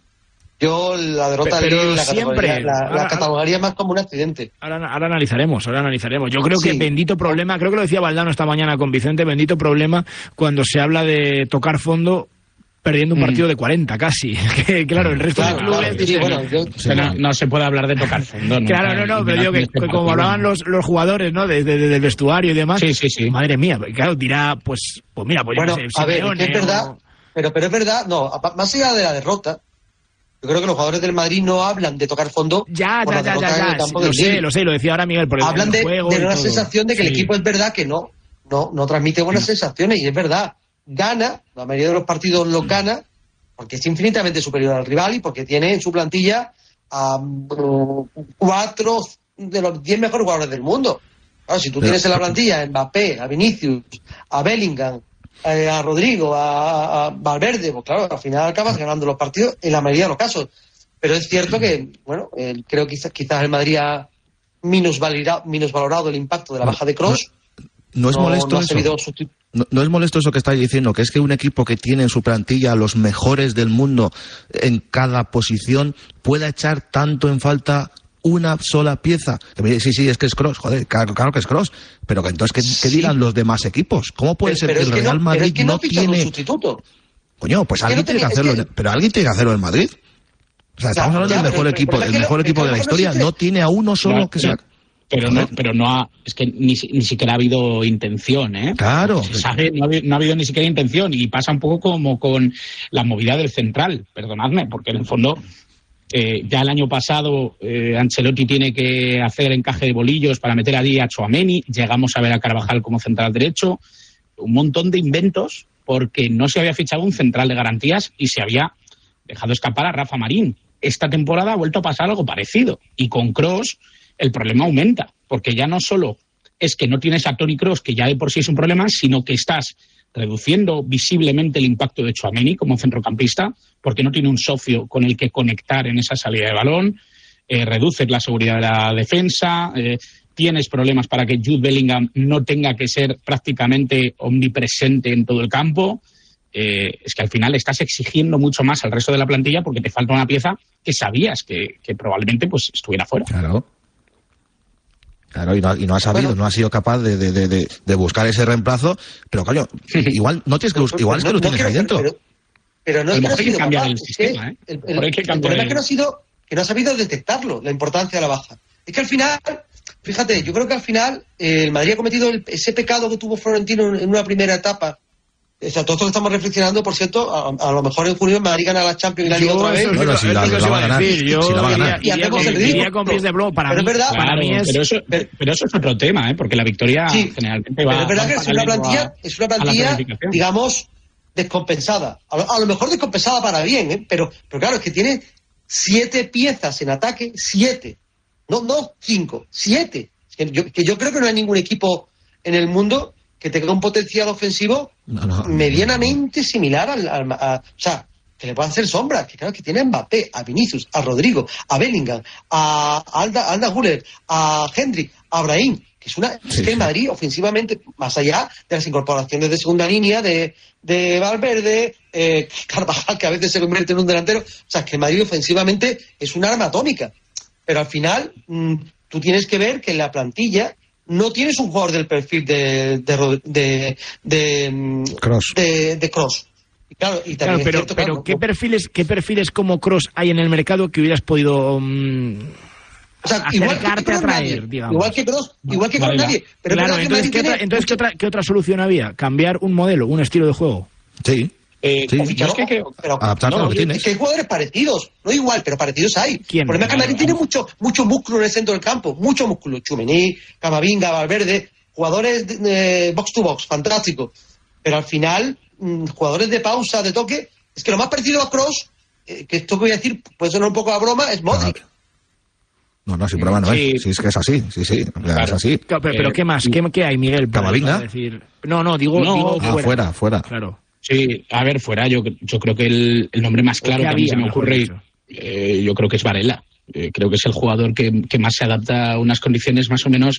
P: yo la derrota
D: Pero
P: del Lille la,
D: siempre-
P: catalogaría- la, la
D: ahora-
P: catalogaría más como un accidente.
D: Ahora, ahora analizaremos, ahora analizaremos. Yo creo que
P: Sí.
D: bendito problema, creo que lo decía Valdano esta mañana con Vicente, bendito problema cuando se habla de tocar fondo perdiendo un
O: Mm.
D: partido de cuarenta casi. Que, claro, el resto
P: Claro,
D: de clubes...
P: claro, sí,
D: dicen-
P: bueno, yo-
O: O sea, no, no se puede hablar de tocar fondo, ¿no?
D: Claro, no, no, pero digo que, que como hablaban los, los jugadores, ¿no? Desde de, de- del vestuario y demás.
O: Sí, sí, sí.
D: Madre mía, claro, dirá, pues, pues mira, pues yo
P: Bueno,
D: qué sé,
P: a ver,
D: Simeone
P: que es verdad,
D: o-
P: pero, pero es verdad, no, a- más allá de la derrota, yo creo que los jugadores del Madrid no hablan de tocar fondo
D: Ya,
P: por
D: ya,
P: la
D: ya,
P: derrota
D: ya,
P: en el
D: ya,
P: campo
D: lo
P: del
D: sé,
P: Lille.
D: lo sé, lo decía ahora Miguel, por el,
P: Hablan
D: el
P: de,
D: juego
P: de
D: y
P: una
D: todo.
P: sensación de que el
D: Sí.
P: equipo es verdad que no, no, no transmite buenas sensaciones, y es verdad, gana, la mayoría de los partidos los gana, porque es infinitamente superior al rival y porque tiene en su plantilla a mm, cuatro de los diez mejores jugadores del mundo. Claro, si tú
N: Pero-
P: tienes en la plantilla a Mbappé, a Vinicius, a Bellingham, eh, a Rodrigo, a, a Valverde, pues claro, al final acabas ganando los partidos en la mayoría de los casos. Pero es cierto que, bueno, eh, creo que quizás, quizás el Madrid ha minusvalorado, minusvalorado el impacto de la baja de Kroos.
N: No es molesto
P: no ha
N: eso.
P: sabido sustitu-
N: No, no es molesto eso que estáis diciendo, que es que un equipo que tiene en su plantilla a los mejores del mundo en cada posición pueda echar tanto en falta una sola pieza. Que me dice, sí, sí, es que es Kroos, joder, claro, claro que es Kroos, pero que entonces, ¿qué, qué
P: Sí.
N: dirán los demás equipos? ¿Cómo puede
P: Pero-
N: ser
P: pero
N: que
P: es
N: el
P: que
N: Real
P: no- pero
N: Madrid
P: es que no
N: no
P: ha fichado un
N: tiene...
P: sustituto.
N: Coño, pues
P: Es que
N: alguien
P: no
N: tiene que
P: tenía- es
N: hacerlo,
P: que-
N: en- pero alguien tiene que hacerlo en Madrid. O sea, estamos
P: Ya,
N: hablando
P: ya,
N: del mejor
P: pero-
N: equipo,
P: pero es
N: el
P: que
N: mejor
P: no-
N: equipo
P: es que
N: de la
P: no
N: historia,
P: existe-
N: no tiene a uno solo
O: No,
N: que
O: pero-
N: sea...
O: Pero no, pero no ha, es que ni, si- ni siquiera ha habido intención, ¿eh?
N: Claro.
O: Se sabe, no, ha, habi- no ha habido ni siquiera intención, y pasa un poco como con la movida del central, perdonadme, porque en el fondo eh, ya el año pasado eh, Ancelotti tiene que hacer encaje de bolillos para meter allí a Tchouaméni, llegamos a ver a Carvajal como central derecho, un montón de inventos porque no se había fichado un central de garantías y se había dejado escapar a Rafa Marín. Esta temporada ha vuelto a pasar algo parecido, y con Kroos el problema aumenta, porque ya no solo es que no tienes a Toni Kroos, que ya de por sí es un problema, sino que estás reduciendo visiblemente el impacto de Tchouaméni como centrocampista, porque no tiene un socio con el que conectar en esa salida de balón, eh, reduces la seguridad de la defensa, eh, tienes problemas para que Jude Bellingham no tenga que ser prácticamente omnipresente en todo el campo. Eh, es que al final estás exigiendo mucho más al resto de la plantilla porque te falta una pieza que sabías que, que probablemente pues estuviera fuera.
N: Claro. Claro, y no, ha- y no ha sabido,
P: Bueno.
N: no ha sido capaz de, de, de, de- de buscar ese reemplazo, pero coño, igual no tienes que bus- igual es que
P: No-
N: lo
P: no
N: tienes
P: quiero-
N: ahí dentro.
P: Pero, pero no
O: A
P: es
O: lo
P: que no ha
O: mejor hay que
P: sido
O: cambiar
P: capaz,
O: el
P: es que
O: sistema, ¿eh?
P: el, el-
O: Pero hay que
P: el
O: cambiar
P: problema es
O: el-
P: que no ha sido, que no ha sabido detectarlo, la importancia de la baja. Es que al final, fíjate, yo creo que al final eh, el Madrid ha cometido el- ese pecado que tuvo Florentino en en una primera etapa, O sea, todos estamos reflexionando, por cierto, a, a lo mejor en junio Madrid gana la Champions y la Liga otra vez.
D: Bueno, si la, la va a ganar. Yo
N: si la va a ganar.
P: Y hacemos el ridículo.
D: Con pies de blow, para
P: pero
D: mí,
P: es verdad,
O: Claro,
D: para mí es...
O: pero, eso, pero, pero eso es otro tema, ¿eh? Porque la victoria
P: sí,
O: generalmente va...
P: pero es verdad que es una plantilla,
O: a,
P: es una plantilla digamos, descompensada. A lo, a lo mejor descompensada para bien, ¿eh? Pero, pero claro, es que tiene siete piezas en ataque, siete. No, no cinco, siete. Que yo, que yo creo que no hay ningún equipo en el mundo que tenga un potencial ofensivo
N: no, no,
P: medianamente similar al, al a, o sea, que le pueda hacer sombra, que claro que tiene a Mbappé, a Vinicius, a Rodrigo, a Bellingham, a Alda, a Alda Güler, a Hendrik, a Brahim, que es una sí, es que en Madrid ofensivamente, más allá de las incorporaciones de segunda línea de, de Valverde, eh, Carvajal, que a veces se convierte en un delantero, o sea, que Madrid ofensivamente es un arma atómica, pero al final mmm, tú tienes que ver que en la plantilla no tienes un jugador del perfil de de de de
N: Kroos.
P: De, de Kroos. Y claro, y también
D: claro, pero,
P: es cierto,
D: pero
P: claro,
D: ¿qué
P: no,
D: perfiles qué perfiles como Kroos hay en el mercado que hubieras podido um,
P: o sea, igual que
D: acercarte
P: Kroos,
D: a traer,
P: nadie,
D: digamos?
P: igual que Kroos, igual que Kroos, nadie. Pero
D: claro,
P: que
D: entonces, ¿qué, otra, entonces ¿qué, otra, ¿qué otra solución había? ¿Cambiar un modelo, un estilo de juego?
N: Sí.
O: Eh,
N: sí.
P: Fichar,
O: es que, que,
P: pero,
N: adaptarlo
P: no,
N: a lo que tienes.
P: Es que hay jugadores parecidos, no igual, pero parecidos hay.
D: ¿Quién?
P: El problema es que Madrid tiene mucho, mucho músculo en el centro del campo, mucho músculo. Tchouaméni, Camavinga, Valverde, jugadores de, eh, box to box, fantástico. Pero al final, mmm, jugadores de pausa, de toque, es que lo más parecido a Kroos, eh, que esto que voy a decir puede sonar un poco a broma, es Modric.
N: No, no, sin broma no
O: sí.
N: es. Sí, es que es así, sí, sí, claro. Es así.
D: Pero, pero ¿qué más? ¿Qué, qué hay, Miguel?
N: ¿Camavinga?
D: Decir... No, no, digo,
O: no,
D: digo
N: ah,
D: fuera.
N: fuera, fuera.
D: Claro.
O: Sí, a ver, fuera, yo, yo creo que el, el nombre más claro que a mí se me ocurre, eh, yo creo que es Varela. Eh, creo que es el jugador que, que más se adapta a unas condiciones más o menos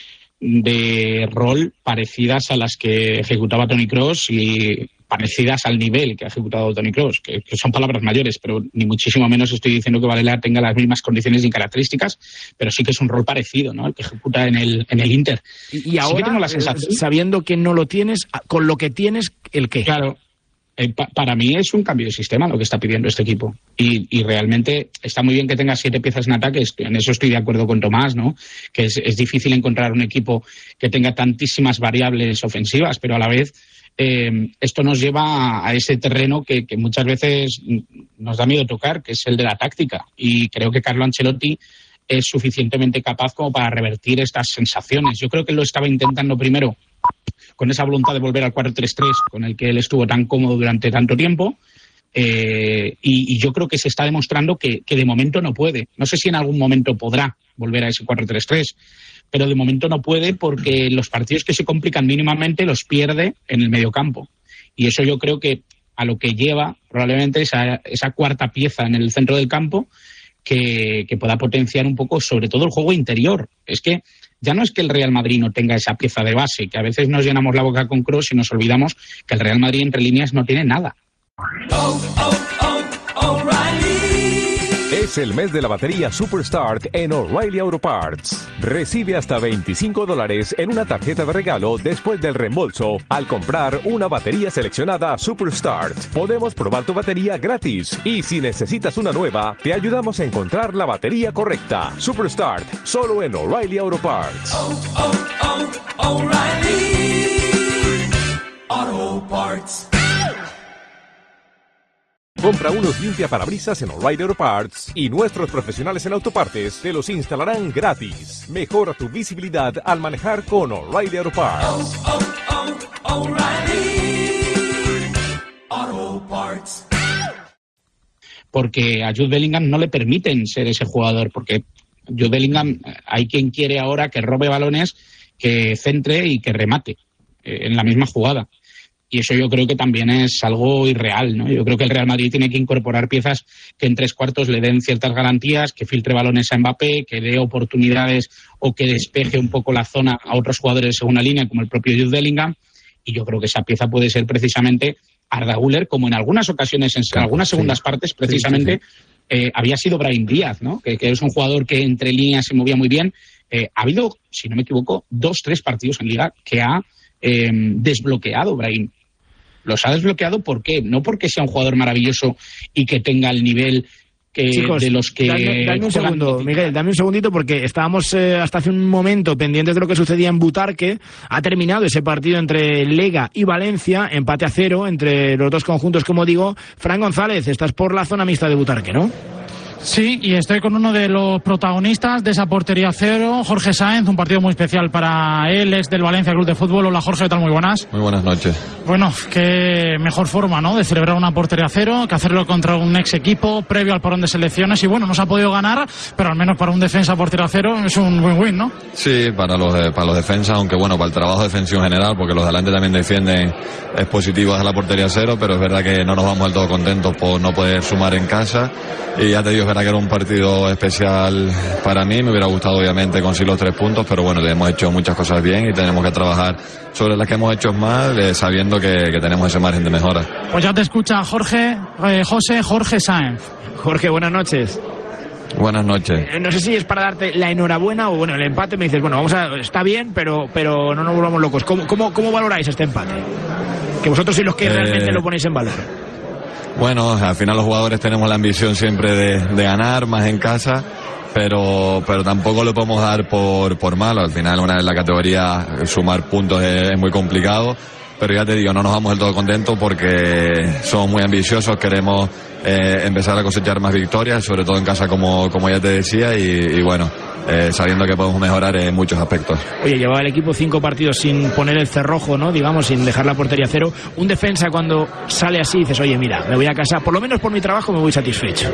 O: de rol parecidas a las que ejecutaba Toni Kroos y parecidas al nivel que ha ejecutado Toni Kroos, que, que son palabras mayores, pero ni muchísimo menos estoy diciendo que Varela tenga las mismas condiciones ni características, pero sí que es un rol parecido, ¿no? El que ejecuta en el, en el Inter.
D: Y, y ahora,
O: sí que tengo la sensación,
D: sabiendo que no lo tienes, con lo que tienes, ¿el qué?
O: Claro. Eh, pa para mí es un cambio de sistema lo que está pidiendo este equipo y, y realmente está muy bien que tenga siete piezas en ataque, en eso estoy de acuerdo con Tomás, ¿no? Que es, es difícil encontrar un equipo que tenga tantísimas variables ofensivas, pero a la vez eh, esto nos lleva a, a ese terreno que, que muchas veces nos da miedo tocar, que es el de la táctica, y creo que Carlo Ancelotti es suficientemente capaz como para revertir estas sensaciones. Yo creo que lo estaba intentando primero con esa voluntad de volver al cuatro tres tres con el que él estuvo tan cómodo durante tanto tiempo, eh, y, y yo creo que se está demostrando que, que de momento no puede. No sé si en algún momento podrá volver a ese cuatro tres tres, pero de momento no puede porque los partidos que se complican mínimamente los pierde en el mediocampo. Y eso yo creo que a lo que lleva probablemente esa, esa cuarta pieza en el centro del campo que, que pueda potenciar un poco sobre todo el juego interior. Es que ya no es que el Real Madrid no tenga esa pieza de base, que a veces nos llenamos la boca con Kroos y nos olvidamos que el Real Madrid entre líneas no tiene nada.
A: Oh, oh, oh, O'Reilly.
B: Es el mes de la batería Superstart en O'Reilly Auto Parts. Recibe hasta veinticinco dólares en una tarjeta de regalo después del reembolso al comprar una batería seleccionada Superstart. Podemos probar tu batería gratis y si necesitas una nueva, te ayudamos a encontrar la batería correcta. Superstart, solo en O'Reilly Auto Parts.
A: Oh, oh, oh, O'Reilly Auto Parts.
B: Compra unos limpiaparabrisas en O'Reilly Auto Parts y nuestros profesionales en autopartes te los instalarán gratis. Mejora tu visibilidad al manejar con O'Reilly Auto Parts.
A: Oh, oh, oh, O'Reilly Auto Parts.
O: Porque a Jude Bellingham no le permiten ser ese jugador, porque Jude Bellingham, hay quien quiere ahora que robe balones, que centre y que remate eh, en la misma jugada. Y eso yo creo que también es algo irreal, ¿no? Yo creo que el Real Madrid tiene que incorporar piezas que en tres cuartos le den ciertas garantías, que filtre balones a Mbappé, que dé oportunidades o que despeje un poco la zona a otros jugadores de segunda línea, como el propio Jude Bellingham. Y yo creo que esa pieza puede ser precisamente Arda Güler, como en algunas ocasiones, en claro, algunas segundas sí. partes, precisamente, sí, sí, sí. Eh, había sido Brahim Díaz, ¿no? Que, que es un jugador que entre líneas se movía muy bien. Eh, ha habido, si no me equivoco, dos, tres partidos en Liga que ha eh, desbloqueado Brahim. Los ha desbloqueado, ¿por qué? No porque sea un jugador maravilloso y que tenga el nivel que
D: Chicos,
O: de los que
D: dame, dame un
O: juegan
D: segundo, Miguel, dame un segundito, porque estábamos eh, hasta hace un momento pendientes de lo que sucedía en Butarque. Ha terminado ese partido entre Lega y Valencia, empate a cero entre los dos conjuntos, como digo. Fran González, estás por la zona mixta de Butarque, ¿no?
E: Sí, y estoy con uno de los protagonistas de esa portería cero, Jorge Sáenz, un partido muy especial para él, es del Valencia Club de Fútbol. Hola Jorge, ¿qué tal? Muy buenas.
Q: Muy buenas noches.
E: Bueno, qué mejor forma, ¿no?, de celebrar una portería cero, que hacerlo contra un ex equipo previo al parón de selecciones. Y bueno, no se ha podido ganar, pero al menos para un defensa portería cero es un win-win, ¿no?
Q: Sí, para los, para los defensas, aunque bueno, para el trabajo defensivo en general, porque los de delante también defienden, es positivo a la portería cero, pero es verdad que no nos vamos del todo contentos por no poder sumar en casa. Y ya te digo, es verdad que era un partido especial para mí, me hubiera gustado obviamente conseguir los tres puntos, pero bueno, hemos hecho muchas cosas bien y tenemos que trabajar sobre las que hemos hecho mal, eh, sabiendo que, que tenemos ese margen de mejora.
E: Pues ya te escucha Jorge, eh, José Jorge Sáenz.
D: Jorge, buenas noches.
Q: Buenas noches.
D: Eh, no sé si es para darte la enhorabuena o bueno, el empate me dices, bueno, vamos a, está bien, pero, pero no nos volvamos locos. ¿Cómo, cómo, cómo valoráis este empate? Que vosotros sois los que eh... realmente lo ponéis en valor.
Q: Bueno, al final los jugadores tenemos la ambición siempre de, de ganar, más en casa, pero pero tampoco lo podemos dar por, por malo. Al final, una vez en la categoría, sumar puntos es, es muy complicado, pero ya te digo, no nos vamos del todo contentos porque somos muy ambiciosos, queremos eh, empezar a cosechar más victorias, sobre todo en casa, como, como ya te decía, y, y bueno, eh, sabiendo que podemos mejorar en muchos aspectos.
D: Oye, llevaba el equipo cinco partidos sin poner el cerrojo, ¿no? Digamos, sin dejar la portería cero. Un defensa cuando sale así dices, oye, mira, me voy a casa, por lo menos por mi trabajo me voy satisfecho.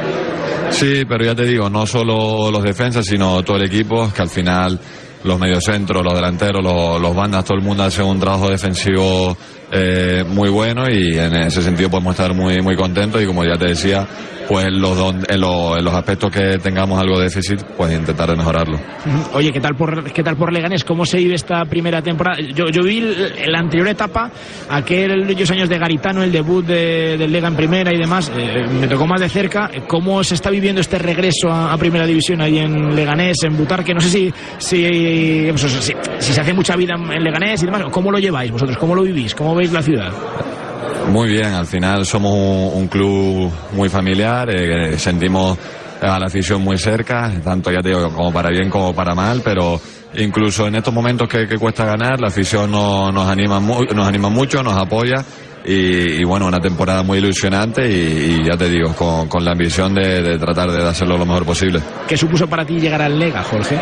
Q: Sí, pero ya te digo, no solo los defensas, sino todo el equipo, que al final los mediocentros, los delanteros, los, los bandas, todo el mundo hace un trabajo defensivo eh, muy bueno, y en ese sentido podemos estar muy muy contentos, y como ya te decía, pues los don, en, los, en los aspectos que tengamos algo de déficit, pues intentar de mejorarlo.
D: Oye, ¿qué tal por qué tal por Leganés? ¿Cómo se vive esta primera temporada? Yo, yo vi la anterior etapa, aquellos años de Garitano, el debut de, del Lega en primera y demás, eh, me tocó más de cerca. ¿Cómo se está viviendo este regreso a, a primera división ahí en Leganés, en Butarque? No sé si si, pues, si si se hace mucha vida en Leganés y demás. ¿Cómo lo lleváis vosotros? ¿Cómo lo vivís? ¿Cómo veis la ciudad?
Q: Muy bien, al final somos un, un club muy familiar, eh, sentimos a la afición muy cerca, tanto ya te digo como para bien como para mal, pero incluso en estos momentos que, que cuesta ganar, la afición no, nos anima mu nos anima mucho, nos apoya, y, y bueno, una temporada muy ilusionante, y, y ya te digo, con, con la ambición de, de tratar de hacerlo lo mejor posible.
D: ¿Qué supuso para ti llegar al Lega, Jorge?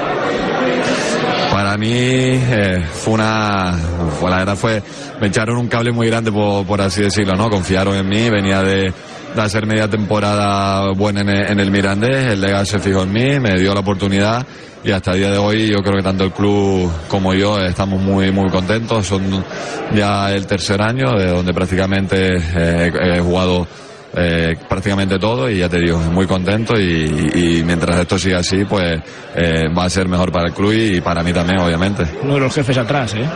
Q: Para mí eh, fue una, fue, la verdad fue, me echaron un cable muy grande, por, por así decirlo, ¿no? Confiaron en mí, venía de, de hacer media temporada buena en el, en el Mirandés, el Lega se fijó en mí, me dio la oportunidad, y hasta el día de hoy yo creo que tanto el club como yo estamos muy muy contentos. Son ya el tercer año de donde prácticamente eh, he jugado Eh, prácticamente todo, y ya te digo, muy contento, y, y mientras esto siga así, pues eh, va a ser mejor para el club y para mí también, obviamente.
D: Uno de los jefes atrás, ¿eh?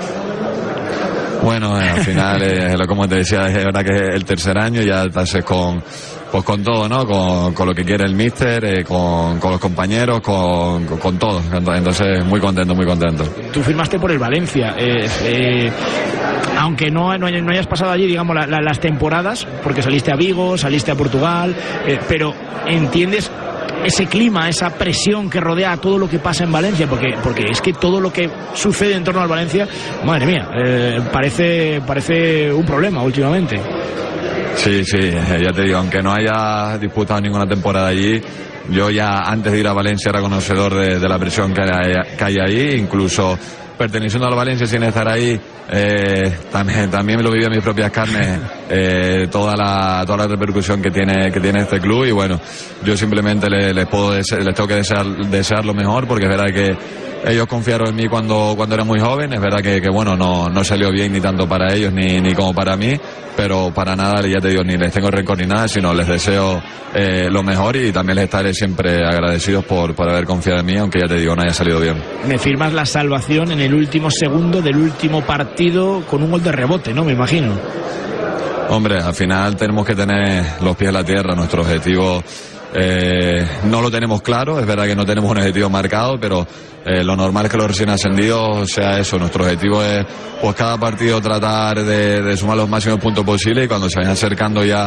Q: Bueno, eh, al final, eh, como te decía, es verdad que es el tercer año, ya estás con, pues con todo, ¿no? Con, con lo que quiere el míster, eh, con, con los compañeros, con, con, con todo. Entonces, muy contento, muy contento.
D: Tú firmaste por el Valencia. Eh, eh, aunque no, no, no hayas pasado allí, digamos, la, la, las temporadas, porque saliste a Vigo, saliste a Portugal, eh, pero entiendes ese clima, esa presión que rodea a todo lo que pasa en Valencia, porque porque es que todo lo que sucede en torno al Valencia, madre mía, eh, parece parece un problema últimamente.
Q: Sí, sí, ya te digo, aunque no haya disputado ninguna temporada allí, yo ya antes de ir a Valencia era conocedor de, de la presión que hay, que hay ahí, incluso perteneciendo al Valencia sin estar ahí, eh, también también me lo viví en mis propias carnes, eh, toda la toda la repercusión que tiene que tiene este club, y bueno, yo simplemente les, les puedo desear, les tengo que desear, desear lo mejor, porque es verdad que ellos confiaron en mí cuando cuando era muy joven. Es verdad que, que bueno, no no salió bien ni tanto para ellos ni ni como para mí, pero para nada, ya te digo, ni les tengo rencor ni nada, sino les deseo eh, lo mejor, y también les estaré siempre agradecidos por, por haber confiado en mí, aunque ya te digo, no haya salido bien.
D: Me firmas la salvación en el último segundo del último partido con un gol de rebote, ¿no? Me imagino.
Q: Hombre, al final tenemos que tener los pies en la tierra. Nuestro objetivo eh, no lo tenemos claro, es verdad que no tenemos un objetivo marcado, pero eh, lo normal es que los recién ascendidos sea eso. Nuestro objetivo es, pues cada partido tratar de, de sumar los máximos puntos posibles, y cuando se vayan acercando ya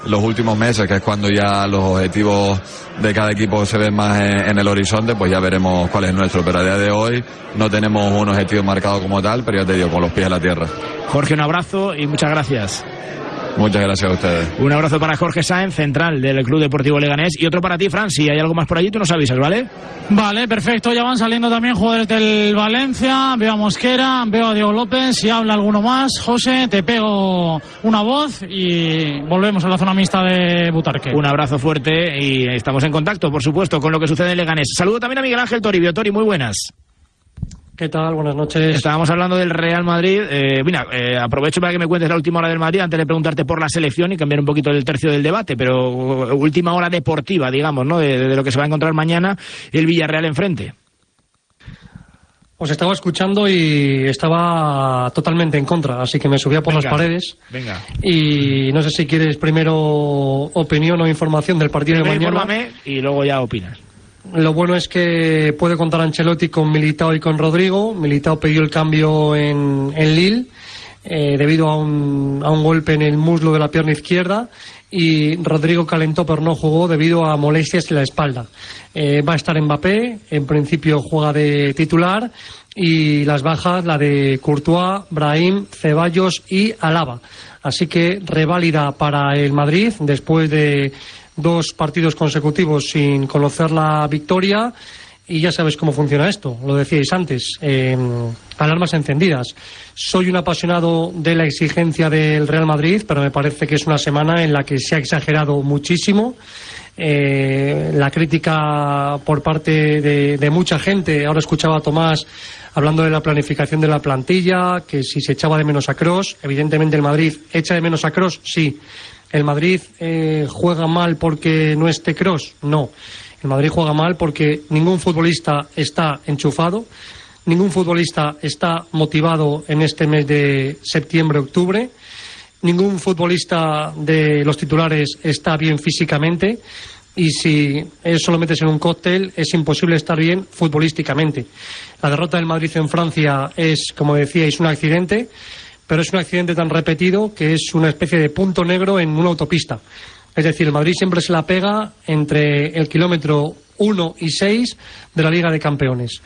Q: los últimos meses, que es cuando ya los objetivos de cada equipo se ven más en, en el horizonte, pues ya veremos cuál es nuestro. Pero a día de hoy no tenemos un objetivo marcado como tal, pero ya te digo, con los pies en la tierra.
D: Jorge, un abrazo y muchas gracias.
Q: Muchas gracias a ustedes.
D: Un abrazo para Jorge Sáenz, central del Club Deportivo Leganés, y otro para ti, Fran. Si hay algo más por allí, tú nos avisas, ¿vale?
E: Vale, perfecto. Ya van saliendo también jugadores del Valencia. Veo a Mosquera, veo a Diego López. Si habla alguno más, José, te pego una voz y volvemos a la zona mixta de Butarque.
D: Un abrazo fuerte y estamos en contacto, por supuesto, con lo que sucede en Leganés. Saludo también a Miguel Ángel Toribio. Tori, muy buenas.
R: ¿Qué tal? Buenas noches.
D: Estábamos hablando del Real Madrid. Eh, mira, eh, aprovecho para que me cuentes la última hora del Madrid antes de preguntarte por la selección y cambiar un poquito el tercio del debate, pero última hora deportiva, digamos, ¿no? De, de lo que se va a encontrar mañana el Villarreal enfrente.
R: Os estaba escuchando y estaba totalmente en contra, así que me subía por
D: venga,
R: las paredes.
D: Venga.
R: Y no sé si quieres primero opinión o información del partido
D: primero
R: de mañana.
D: Infórmame y luego ya opinas.
R: Lo bueno es que puede contar Ancelotti con Militao y con Rodrigo. Militao pidió el cambio en, en Lille eh, debido a un, a un golpe en el muslo de la pierna izquierda, y Rodrigo calentó pero no jugó debido a molestias en la espalda. Eh, va a estar Mbappé, en principio juega de titular, y las bajas, la de Courtois, Brahim, Ceballos y Alaba. Así que reválida para el Madrid después de dos partidos consecutivos sin conocer la victoria, y ya sabes cómo funciona esto, lo decíais antes, eh, alarmas encendidas. Soy un apasionado de la exigencia del Real Madrid, pero me parece que es una semana en la que se ha exagerado muchísimo. Eh, la crítica por parte de, de mucha gente. Ahora escuchaba a Tomás hablando de la planificación de la plantilla, que si se echaba de menos a Kroos. Evidentemente el Madrid echa de menos a Kroos, sí. ¿El Madrid eh, juega mal porque no esté Kroos? No. El Madrid juega mal porque ningún futbolista está enchufado, ningún futbolista está motivado en este mes de septiembre-octubre, ningún futbolista de los titulares está bien físicamente, y si eso lo metes en un cóctel es imposible estar bien futbolísticamente. La derrota del Madrid en Francia es, como decíais, un accidente, pero es un accidente tan repetido que es una especie de punto negro en una autopista. Es decir, el Madrid siempre se la pega entre el kilómetro uno y seis de la Liga de Campeones.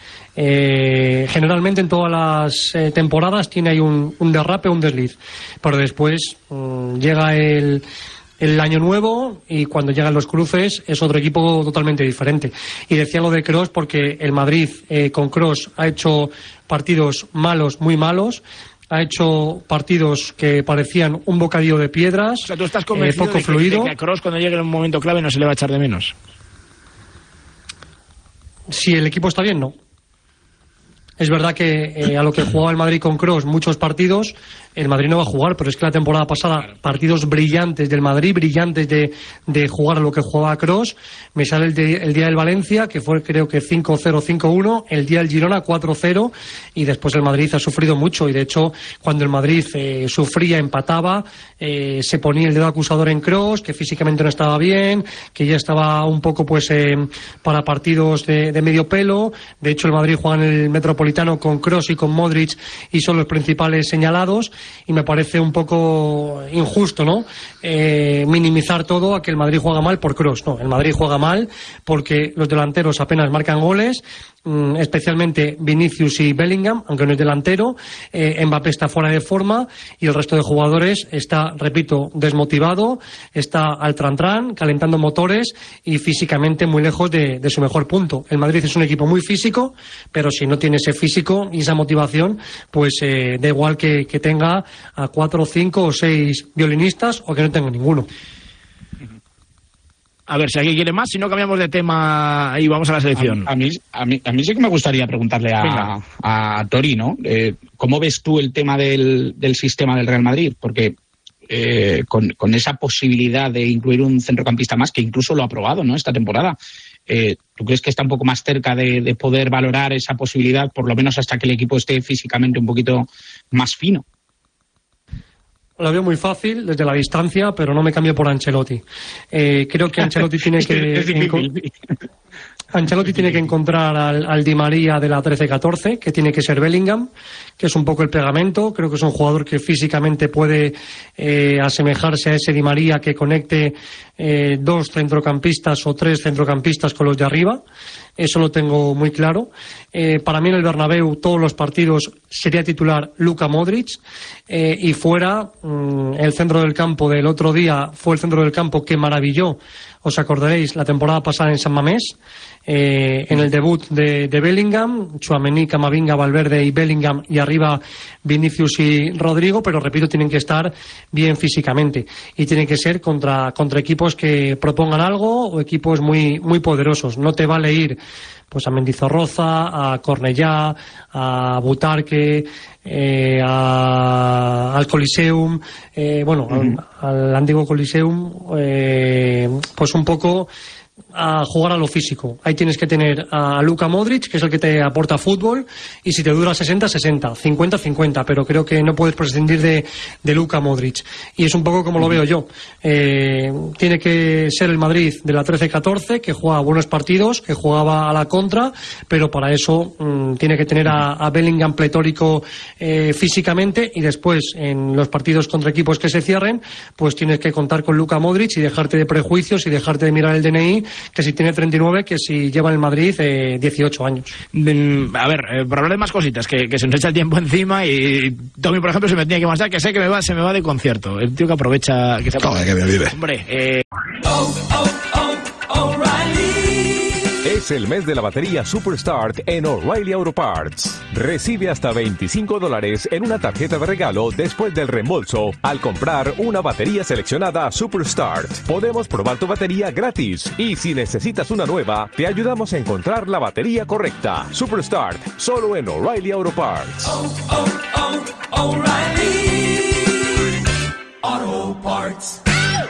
R: Eh, generalmente en todas las eh, temporadas tiene ahí un, un derrape, un desliz, pero después mmm, llega el, el año nuevo, y cuando llegan los cruces es otro equipo totalmente diferente. Y decía lo de Kroos porque el Madrid eh, con Kroos ha hecho partidos malos, muy malos. Ha hecho partidos que parecían un bocadillo de piedras.
D: O sea, tú estás convencido
R: eh, poco
D: de que,
R: fluido.
D: de que a Kroos, cuando llegue en un momento clave, no se le va a echar de menos.
R: Si el equipo está bien, no. Es verdad que eh, a lo que jugaba el Madrid con Kroos, muchos partidos, el Madrid no va a jugar, pero es que la temporada pasada, claro, partidos brillantes del Madrid, brillantes de, de jugar a lo que jugaba Kroos. Me sale el, de, el día del Valencia, que fue creo que cinco cero, cinco uno, el día del Girona cuatro cero, y después el Madrid ha sufrido mucho, y de hecho cuando el Madrid eh, sufría, empataba, eh, se ponía el dedo acusador en Kroos, que físicamente no estaba bien, que ya estaba un poco pues eh, para partidos de, de medio pelo. De hecho el Madrid juega en el Metropolitano con Kroos y con Modric, y son los principales señalados, y me parece un poco injusto, ¿no? Eh, minimizar todo a que el Madrid juega mal por Kroos. No, el Madrid juega mal porque los delanteros apenas marcan goles, mmm, especialmente Vinicius y Bellingham, aunque no es delantero. eh, Mbappé está fuera de forma, y el resto de jugadores está, repito, desmotivado, está al trantrán, calentando motores y físicamente muy lejos de, de su mejor punto. El Madrid es un equipo muy físico, pero si no tiene ese físico y esa motivación, pues eh, da igual que, que tenga a cuatro, cinco o seis violinistas, o que no tenga ninguno.
D: A ver, si alguien quiere más, si no cambiamos de tema y vamos a la selección.
O: A, a, mí, a, mí, a mí sí que me gustaría preguntarle a, a Tori, ¿no? Eh, ¿Cómo ves tú el tema del, del sistema del Real Madrid? Porque eh, con, con esa posibilidad de incluir un centrocampista más, que incluso lo ha probado, ¿no?, esta temporada, eh, ¿tú crees que está un poco más cerca de, de poder valorar esa posibilidad, por lo menos hasta que el equipo esté físicamente un poquito más fino?
R: Lo veo muy fácil desde la distancia, pero no me cambio por Ancelotti. Eh, creo que Ancelotti tiene que enco- Ancelotti tiene que encontrar al, al Di María de la trece catorce, que tiene que ser Bellingham, que es un poco el pegamento. Creo que es un jugador que físicamente puede eh, asemejarse a ese Di María, que conecte eh, dos centrocampistas o tres centrocampistas con los de arriba. Eso lo tengo muy claro. Eh, para mí en el Bernabéu todos los partidos sería titular Luka Modric, eh, y fuera mmm, el centro del campo del otro día fue el centro del campo que maravilló, os acordaréis, la temporada pasada en San Mamés, eh, en el debut de, de Bellingham, Tchouaméni, Camavinga, Valverde y Bellingham, y arriba Vinicius y Rodrigo, pero repito, tienen que estar bien físicamente y tienen que ser contra, contra equipos que propongan algo o equipos muy, muy poderosos. No te vale ir pues a Mendizorroza, a Cornellá, a Butarque, eh, a, al Coliseum, eh, bueno, uh-huh. al, al antiguo Coliseum, eh, pues un poco a jugar a lo físico. Ahí tienes que tener a Luka Modric, que es el que te aporta fútbol, y si te dura sesenta, sesenta, cincuenta, cincuenta, pero creo que no puedes prescindir de, de Luka Modric. Y es un poco como lo veo yo. Eh, tiene que ser el Madrid de la trece catorce, que juega buenos partidos, que jugaba a la contra, pero para eso mmm, tiene que tener a, a Bellingham pletórico eh, físicamente, y después en los partidos contra equipos que se cierren, pues tienes que contar con Luka Modric y dejarte de prejuicios y dejarte de mirar el D N I, que si tiene treinta y nueve, que si lleva en el Madrid eh, dieciocho años.
D: A ver, eh, por hablar de más cositas, que, que se nos echa el tiempo encima, y Tommy, por ejemplo, se me tiene que marchar, que sé que me va, se me va de concierto. El tío que aprovecha... Que se aprovecha.
N: Toma, que me vive.
D: Hombre, eh...
A: Oh, oh, oh, O'Reilly.
B: Es el mes de la batería Superstart en O'Reilly Auto Parts. Recibe hasta veinticinco dólares en una tarjeta de regalo después del reembolso al comprar una batería seleccionada Superstart. Podemos probar tu batería gratis, y si necesitas una nueva, te ayudamos a encontrar la batería correcta. Superstart, solo en O'Reilly Auto Parts.
A: Oh, oh, oh, O'Reilly Auto Parts.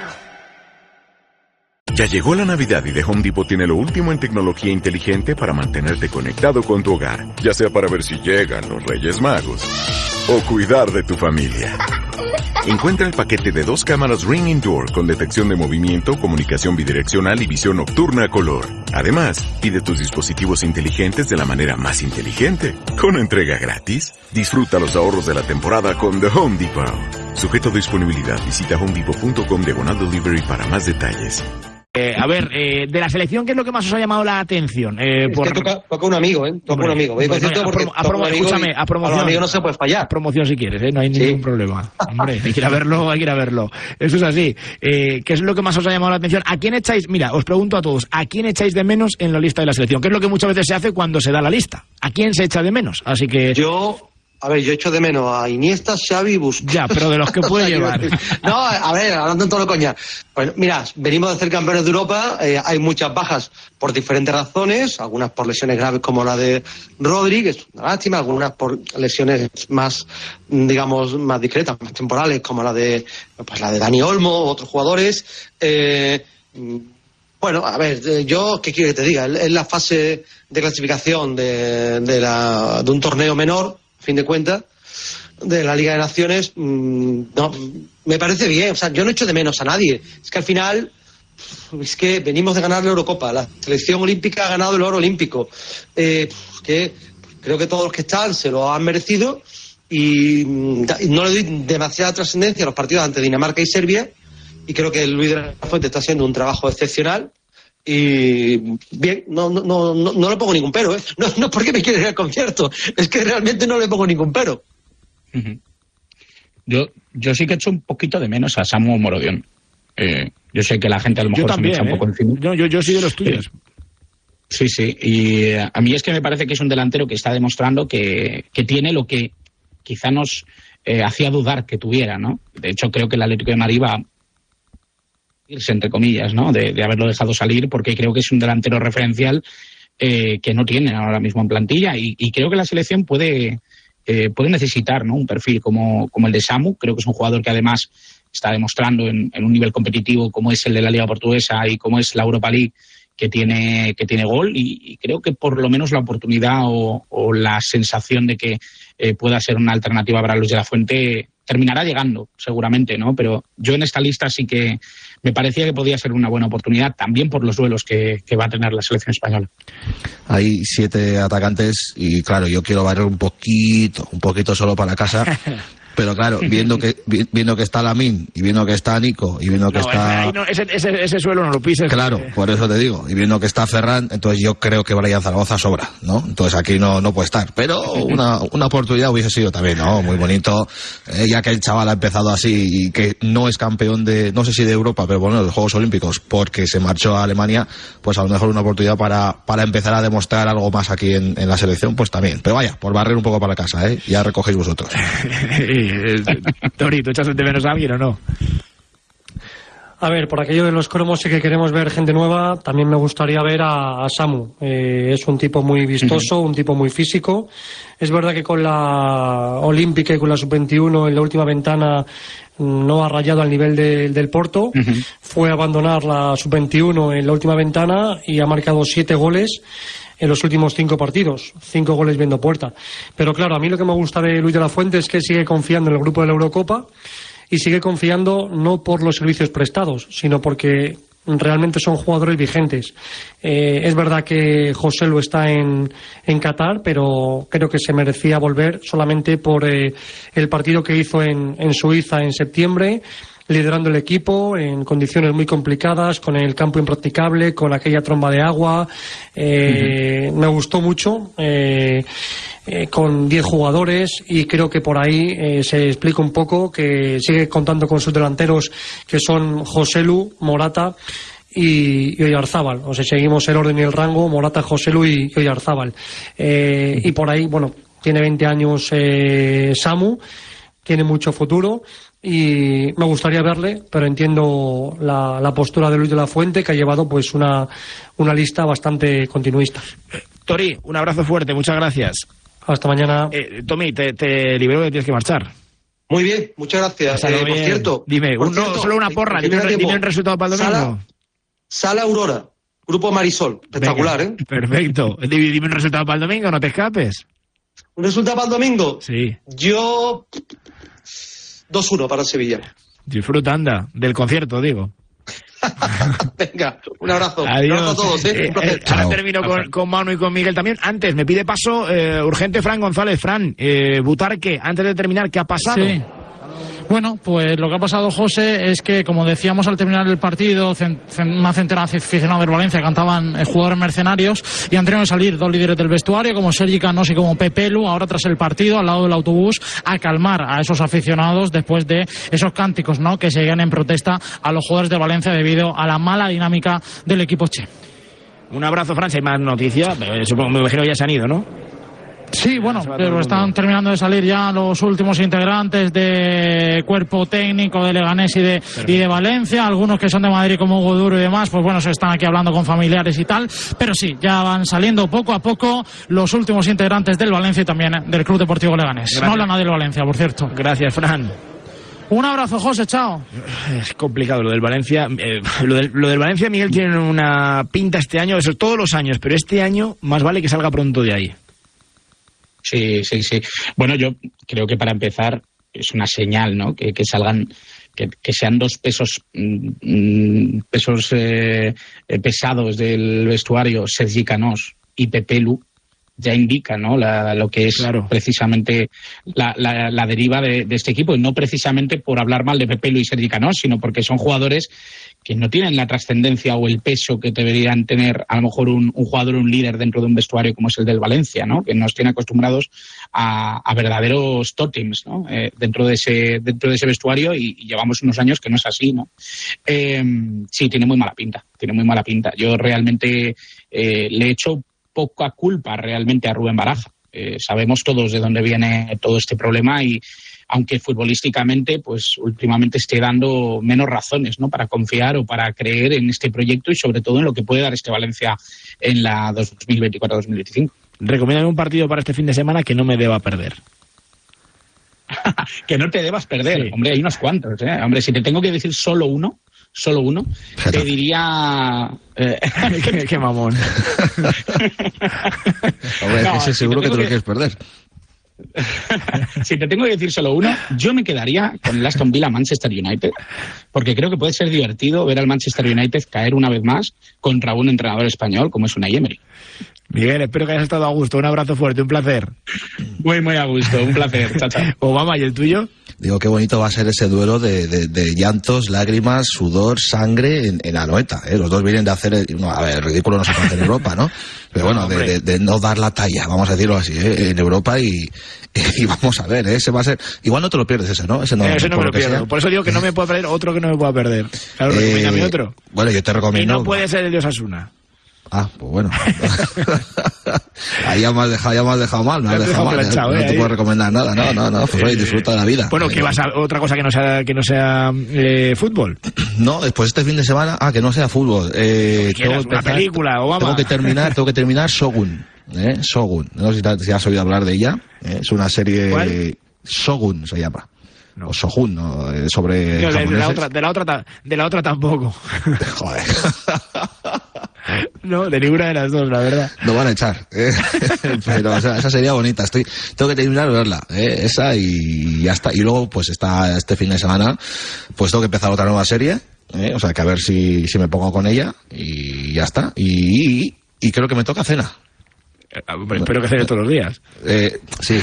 S: Ya llegó la Navidad y The Home Depot tiene lo último en tecnología inteligente para mantenerte conectado con tu hogar, ya sea para ver si llegan los Reyes Magos o cuidar de tu familia. Encuentra el paquete de dos cámaras Ring Indoor con detección de movimiento, comunicación bidireccional y visión nocturna a color. Además, pide tus dispositivos inteligentes de la manera más inteligente, con entrega gratis. Disfruta los ahorros de la temporada con The Home Depot. Sujeto a disponibilidad, visita homedepot punto com diagonal delivery para más detalles.
D: Eh, a ver, eh, de la selección, ¿qué es lo que más os ha llamado la atención? Eh,
P: es
D: por...
P: que toca, toca un amigo, ¿eh? Toca Hombre, un amigo. Voy
D: pues,
P: no,
D: a, promo, a, promo, escúchame, a promoción. A
P: amigo no se puede fallar.
D: A promoción si quieres, ¿eh? No hay sí. ningún problema. Hombre, hay que ir a verlo, hay que ir a verlo. Eso es así. Eh, ¿Qué es lo que más os ha llamado la atención? ¿A quién echáis? Mira, os pregunto a todos, ¿a quién echáis de menos en la lista de la selección? ¿Qué es lo que muchas veces se hace cuando se da la lista? ¿A quién se echa de menos? Así que...
P: Yo... A ver, yo echo de menos a Iniesta, Xavi y Busquets.
D: Ya, pero de los que puede llevar.
P: No, a ver, hablando en todo lo coña. Pues mira, venimos de ser campeones de Europa, eh, hay muchas bajas por diferentes razones, algunas por lesiones graves como la de Rodri, que es una lástima, algunas por lesiones más, digamos, más discretas, más temporales, como la de pues la de Dani Olmo, otros jugadores. Eh, Bueno, a ver, yo, ¿qué quiero que te diga? Es la fase de clasificación de, de, la, de un torneo menor, a fin de cuentas, de la Liga de Naciones. No, me parece bien, o sea, yo no echo de menos a nadie. Es que al final, es que venimos de ganar la Eurocopa, la selección olímpica ha ganado el oro olímpico. Eh, que creo que todos los que están se lo han merecido, y no le doy demasiada trascendencia a los partidos ante Dinamarca y Serbia. Y creo que Luis de la Fuente está haciendo un trabajo excepcional. Y bien, no, no, no, no, no le pongo ningún pero, ¿eh? No, no es porque me quiera ir al concierto, es que realmente no le pongo ningún pero.
O: Uh-huh. Yo, yo sí que echo un poquito de menos a Samu Morodion. Eh, yo sé que la gente a lo mejor
D: yo también,
O: se me echa
D: ¿eh?
O: un poco encima.
D: Yo, yo, yo sí de los tuyos.
O: Eh, sí, sí. Y eh, a mí es que me parece que es un delantero que está demostrando que, que tiene lo que quizá nos eh, hacía dudar que tuviera, ¿no? De hecho, creo que el Atlético de Madrid va irse, entre comillas, ¿no? De, de haberlo dejado salir, porque creo que es un delantero referencial eh, que no tienen ahora mismo en plantilla, y, y creo que la selección puede, eh, puede necesitar, ¿no? Un perfil como, como el de Samu. Creo que es un jugador que además está demostrando en, en un nivel competitivo como es el de la Liga Portuguesa y como es la Europa League, que tiene, que tiene gol, y, y creo que por lo menos la oportunidad o, o la sensación de que eh, pueda ser una alternativa para Luis de la Fuente terminará llegando, seguramente, ¿no? Pero yo en esta lista sí que me parecía que podía ser una buena oportunidad, también por los duelos que, que va a tener la selección española.
N: Hay siete atacantes y, claro, yo quiero barrer un poquito, un poquito solo para casa. Pero claro, viendo que viendo que está Lamine y viendo que está Nico y viendo que
D: no,
N: está...
D: Ahí no, ese, ese, ese suelo no lo pises.
N: Claro, por eso te digo. Y viendo que está Ferran, entonces yo creo que Brian Zaragoza sobra, ¿no? Entonces aquí no, no puede estar. Pero una, una oportunidad hubiese sido también, ¿no? Muy bonito, eh, ya que el chaval ha empezado así y que no es campeón de, no sé si de Europa, pero bueno, de los Juegos Olímpicos, porque se marchó a Alemania, pues a lo mejor una oportunidad para, para empezar a demostrar algo más aquí en, en la selección, pues también. Pero vaya, por barrer un poco para casa, ¿eh? Ya recogéis vosotros.
D: Tori, ¿tú echas de menos a alguien o no?
R: A ver, por aquello de los cromos sí que queremos ver gente nueva. También me gustaría ver a, a Samu. Eh, es un tipo muy vistoso, uh-huh. un tipo muy físico. Es verdad que con la Olímpica y con la sub veintiuno en la última ventana no ha rayado al nivel de, del Porto. Uh-huh. Fue a abandonar la sub veintiuno en la última ventana y ha marcado siete goles en los últimos cinco partidos, cinco goles viendo puerta. Pero claro, a mí lo que me gusta de Luis de la Fuente es que sigue confiando en el grupo de la Eurocopa y sigue confiando no por los servicios prestados, sino porque realmente son jugadores vigentes. Eh, es verdad que José Lu está en, en Qatar, pero creo que se merecía volver solamente por eh, el partido que hizo en, en Suiza en septiembre, liderando el equipo en condiciones muy complicadas, con el campo impracticable, con aquella tromba de agua. Eh, uh-huh. Me gustó mucho, eh, eh, con diez jugadores, y creo que por ahí eh, se explica un poco que sigue contando con sus delanteros, que son Joselu, Morata y, y Oyarzábal. O sea, seguimos el orden y el rango: Morata, Joselu y, y Oyarzábal. Eh, uh-huh. Y por ahí, bueno, tiene veinte años eh, Samu, tiene mucho futuro. Y me gustaría verle, pero entiendo la, la postura de Luis de la Fuente, que ha llevado pues una, una lista bastante continuista.
D: Tori, un abrazo fuerte, muchas gracias.
R: Hasta mañana.
D: Eh, Tommy, te, te libero que tienes que marchar.
P: Muy bien, muchas gracias. Eh, por cierto,
D: dime,
P: por
D: un,
P: cierto,
D: no, solo una porra, dime, dime el resultado para el domingo.
P: Sala, Sala Aurora, Grupo Marisol, espectacular. Venga,
D: ¿eh? Perfecto. Dime un resultado para el domingo, no te escapes.
P: ¿Un resultado para el domingo?
D: Sí.
P: Yo... dos uno para Sevilla.
D: Disfruta, anda, del concierto, digo.
P: Venga, un abrazo.
D: Adiós.
P: Un abrazo a todos, ¿eh?
D: eh, eh ahora termino con, con Manu y con Miguel también. Antes, me pide paso eh, urgente Fran González. Fran, eh, Butarque, antes de terminar, ¿qué ha pasado?
E: Sí. Bueno, pues lo que ha pasado, José, es que, como decíamos al terminar el partido, una centena de aficionados del Valencia cantaban eh, jugadores mercenarios, y han tenido que salir dos líderes del vestuario, como Sergi Canós y como Pepe Lu, ahora tras el partido, al lado del autobús, a calmar a esos aficionados después de esos cánticos, ¿no?, que seguían en protesta a los jugadores de Valencia debido a la mala dinámica del equipo che.
D: Un abrazo, Francia. Hay más noticias, supongo, me imagino ya se han ido, ¿no?
E: Sí, bueno, pero están terminando de salir ya los últimos integrantes de cuerpo técnico de Leganés y de, y de Valencia. Algunos que son de Madrid, como Hugo Duro y demás, pues bueno, se están aquí hablando con familiares y tal. Pero sí, ya van saliendo poco a poco los últimos integrantes del Valencia y también del Club Deportivo Leganés. Gracias. No habla nadie del Valencia, por cierto.
D: Gracias, Fran.
E: Un abrazo, José, chao.
D: Es complicado lo del Valencia. Eh, lo, del, lo del Valencia, Miguel, tiene una pinta este año, eso todos los años, pero este año más vale que salga pronto de ahí.
O: Sí, sí, sí. Bueno, yo creo que para empezar es una señal, ¿no? Que, que salgan, que, que sean dos pesos mm, pesos eh, pesados del vestuario, Sergi Canós y Pepe Lu, ya indica, ¿no?, la, lo que es claro. precisamente la, la, la deriva de, de este equipo, y no precisamente por hablar mal de Pepe Lu y Sergi Canós, sino porque son jugadores que no tienen la trascendencia o el peso que deberían tener a lo mejor un, un jugador, un líder dentro de un vestuario como es el del Valencia, ¿no?, que nos tiene acostumbrados a, a verdaderos tótems, ¿no?, eh, dentro de ese dentro de ese vestuario, y, y llevamos unos años que no es así, ¿no? Eh, sí, tiene muy mala pinta, tiene muy mala pinta. Yo realmente eh, le he hecho poca culpa realmente a Rubén Baraja. Eh, sabemos todos de dónde viene todo este problema, y aunque futbolísticamente pues últimamente esté dando menos razones, ¿no?, para confiar o para creer en este proyecto y sobre todo en lo que puede dar este Valencia en la dos mil veinticuatro dos mil veinticinco.
D: Recomiéndame un partido para este fin de semana que no me deba perder.
O: Que no te debas perder. Sí. Hombre, hay unos cuantos, ¿eh? Hombre, si te tengo que decir solo uno, solo uno, te diría... Eh...
D: qué, qué mamón.
N: Hombre, no, ese seguro si que te lo que... quieres perder.
O: Si te tengo que decir solo uno, yo me quedaría con el Aston Villa Manchester United, porque creo que puede ser divertido ver al Manchester United caer una vez más contra un entrenador español como es Unai Emery.
D: Miguel, espero que hayas estado a gusto. Un abrazo fuerte, un placer.
O: Muy, muy a gusto, un placer. Chao, chao.
D: Obama, ¿y el tuyo?
N: Digo, qué bonito va a ser ese duelo de, de, de llantos, lágrimas, sudor, sangre en, en Anoeta, ¿eh? Los dos vienen de hacer, no, a ver, el ridículo no se puede hacer en Europa, ¿no? Pero bueno, de, de, de no dar la talla, vamos a decirlo así, ¿eh? En Europa y, y vamos a ver, ¿eh? Ese va a ser, igual no te lo pierdes ese, ¿no? Ese no,
D: eh, ese no
N: por
D: me lo pierdo, por eso digo que no me puedo perder otro que no me pueda perder. Claro,
N: eh,
D: recomiéndame otro.
N: Bueno, yo te recomiendo.
D: Y no puede ser el de Osasuna.
N: Ah, pues bueno. Ahí ya me has dejado, ya me has dejado mal, me has dejado mal.
D: Planchado,
N: no
D: eh,
N: te puedo recomendar nada, no, no, no, pues oye, disfruta de la vida.
D: Bueno, ¿qué vas a otra cosa que no sea que no sea eh, fútbol?
N: No, después este fin de semana, ah, que no sea fútbol. Eh,
D: tengo que una película, Obama.
N: Tengo que terminar, tengo que terminar Shogun, eh, Shogun. No sé si has oído hablar de ella. Eh, es una serie. ¿Cuál? Shogun se llama. No. O Shogun, ¿no? Sobre
D: no, de, de la otra, de la otra, de la otra tampoco.
N: Joder.
D: No, de ninguna de las dos, la verdad.
N: Lo van a echar, ¿eh? Pero o sea, esa sería bonita. Estoy, tengo que terminar de verla, ¿eh? Esa y ya está. Y luego, pues está este fin de semana, pues tengo que empezar otra nueva serie, ¿eh? O sea, que a ver si, si me pongo con ella y ya está. Y, y, y creo que me toca cena.
D: Hombre, espero que cene todos los días.
N: Eh, sí,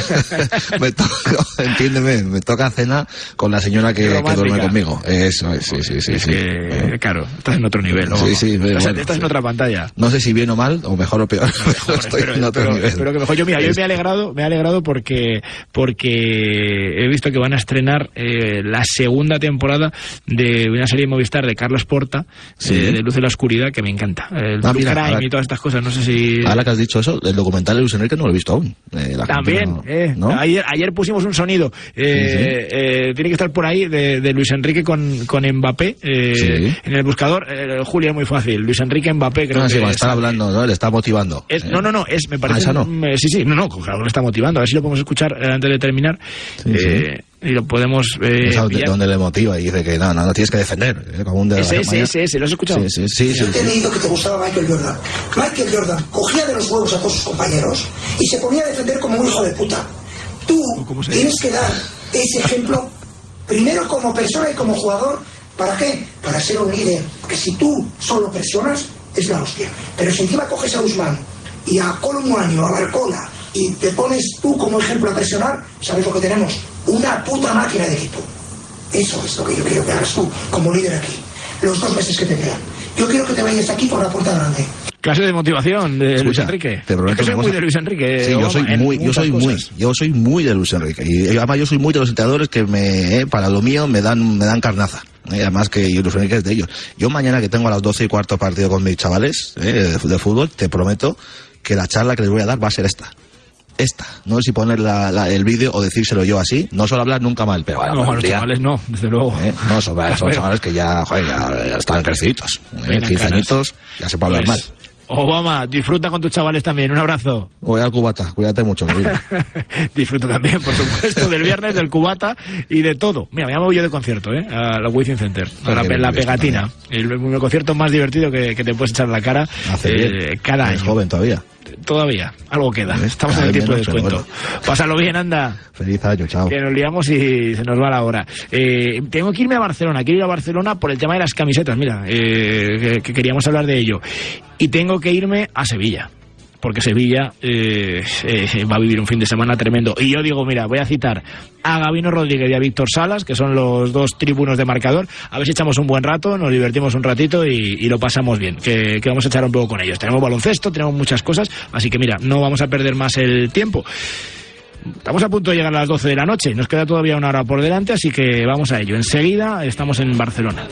N: me toca, entiéndeme, me toca cena con la señora que, que duerme conmigo. Eso es, sí, sí, sí.
D: Es
N: sí.
D: Que, claro, estás en otro nivel. ¿no?
N: Sí, sí. Pero
D: o sea,
N: bueno,
D: estás
N: sí.
D: en otra pantalla.
N: No sé si bien o mal, o mejor o peor,
D: no,
N: pero estoy
D: espero,
N: en otro
D: espero,
N: nivel.
D: Espero que mejor. Yo, mira, yo me he alegrado, me he alegrado porque, porque he visto que van a estrenar eh, la segunda temporada de una serie de Movistar de Carlos Porta,
N: sí.
D: eh, de Luz de la Oscuridad, que me encanta. El
N: ah,
D: True
N: mira,
D: Crime
N: ahora,
D: y todas estas cosas, no sé si...
N: Ahora que has dicho eso, el documental de Luis Enrique no lo he visto aún. Eh, la
D: También,
N: no,
D: eh,
N: ¿no?
D: ayer, ayer pusimos un sonido, eh, sí, sí. Eh, tiene que estar por ahí, de, de Luis Enrique con, con Mbappé, eh, sí. En el buscador, eh, Julio, es muy fácil, Luis Enrique Mbappé, creo
N: ah,
D: que
N: sí,
D: es,
N: está hablando, ¿no? Le está motivando.
D: Es,
N: eh.
D: No, no, no, es, me parece...
N: Ah, ¿esa no?
D: Un, sí, sí, no, no, claro, le está motivando, a ver si lo podemos escuchar antes de terminar, sí, eh, sí. Y lo podemos... Eh,
N: ¿Esa de dónde le motiva? Y dice que no, no, no tienes que defender. Eh, como un de
D: ese, ese, ese, ese, ¿lo has escuchado?
N: Sí, sí, sí.
T: Yo
N: sí,
T: te he
N: sí.
T: leído que te gustaba Michael Jordan. Michael Jordan cogía de los huevos a todos sus compañeros y se ponía a defender como un hijo de puta. Tú tienes que dar ese ejemplo primero como persona y como jugador. ¿Para qué? Para ser un líder. Porque si tú solo presionas, es la hostia. Pero si encima coges a Usman y a Colomboaño, a Barcola, y te pones tú como ejemplo a presionar, ¿sabes lo que tenemos? Una puta máquina de equipo. Eso es lo que yo quiero que hagas tú como líder aquí. Los dos meses que te quedan. Yo quiero que te vayas aquí por la puerta grande.
D: Clase de motivación de Escucha, Luis Enrique.
N: Te prometo
D: es que soy muy
N: cosa.
D: de Luis Enrique.
N: Sí, yo soy muy, yo soy muy, yo soy muy de Luis Enrique. Y además yo soy muy de los entrenadores que me, eh, para lo mío me dan, me dan carnaza. Eh, además que Luis Enrique es de ellos. Yo mañana que tengo a las doce y cuarto partido con mis chavales eh, de, de fútbol, te prometo que la charla que les voy a dar va a ser esta. Esta, no sé si poner la, la, el vídeo o decírselo yo así, no suelo hablar nunca mal, pero bueno,
D: no, los chavales no, desde luego.
N: ¿Eh? No, son, son chavales que ya, joder, ya, ya están creciditos, ¿eh? quince añitos, ya se puede hablar pues, mal.
D: Obama, disfruta con tus chavales también, un abrazo.
N: Voy al Cubata, cuídate mucho, querido.
D: Disfruto también, por supuesto, del viernes, del Cubata y de todo. Mira, me llamo yo de concierto, ¿eh? A la Wizzing Center, a la, la pegatina. El, el concierto más divertido que, que te puedes echar en la cara eh, cada año.
N: Es joven todavía.
D: Todavía, algo queda. Estamos en el tiempo de descuento. Bueno. Pásalo bien, anda.
N: Feliz año, chao.
D: Que nos liamos y se nos va la hora. Eh, tengo que irme a Barcelona. Quiero ir a Barcelona por el tema de las camisetas, mira, eh, que, que queríamos hablar de ello. Y tengo que irme a Sevilla. Porque Sevilla eh, eh, va a vivir un fin de semana tremendo. Y yo digo, mira, voy a citar a Gabino Rodríguez y a Víctor Salas, que son los dos tribunos de marcador. A ver si echamos un buen rato, nos divertimos un ratito y, y lo pasamos bien. Que, que vamos a echar un poco con ellos. Tenemos baloncesto, tenemos muchas cosas. Así que mira, no vamos a perder más el tiempo. Estamos a punto de llegar a las doce de la noche. Nos queda todavía una hora por delante, así que vamos a ello. Enseguida estamos en Barcelona.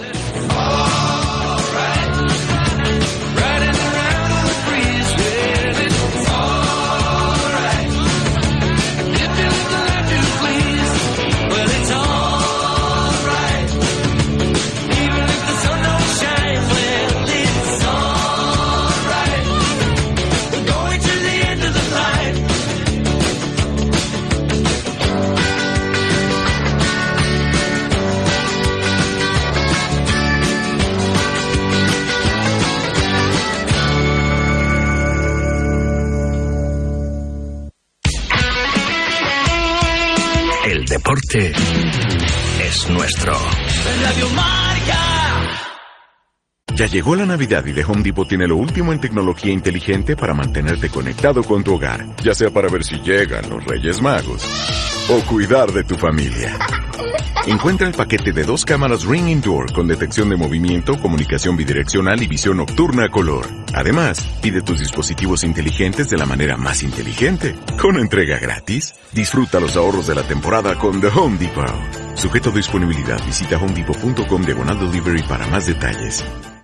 K: deporte es nuestro.
A: Radio Marca.
S: Ya llegó la Navidad y The Home Depot tiene lo último en tecnología inteligente para mantenerte conectado con tu hogar, ya sea para ver si llegan los Reyes Magos o cuidar de tu familia. Encuentra el paquete de dos cámaras Ring Indoor con detección de movimiento, comunicación bidireccional y visión nocturna a color. Además, pide tus dispositivos inteligentes de la manera más inteligente, con entrega gratis. Disfruta los ahorros de la temporada con The Home Depot. Sujeto a disponibilidad, visita homedepot.com diagonal delivery para más detalles.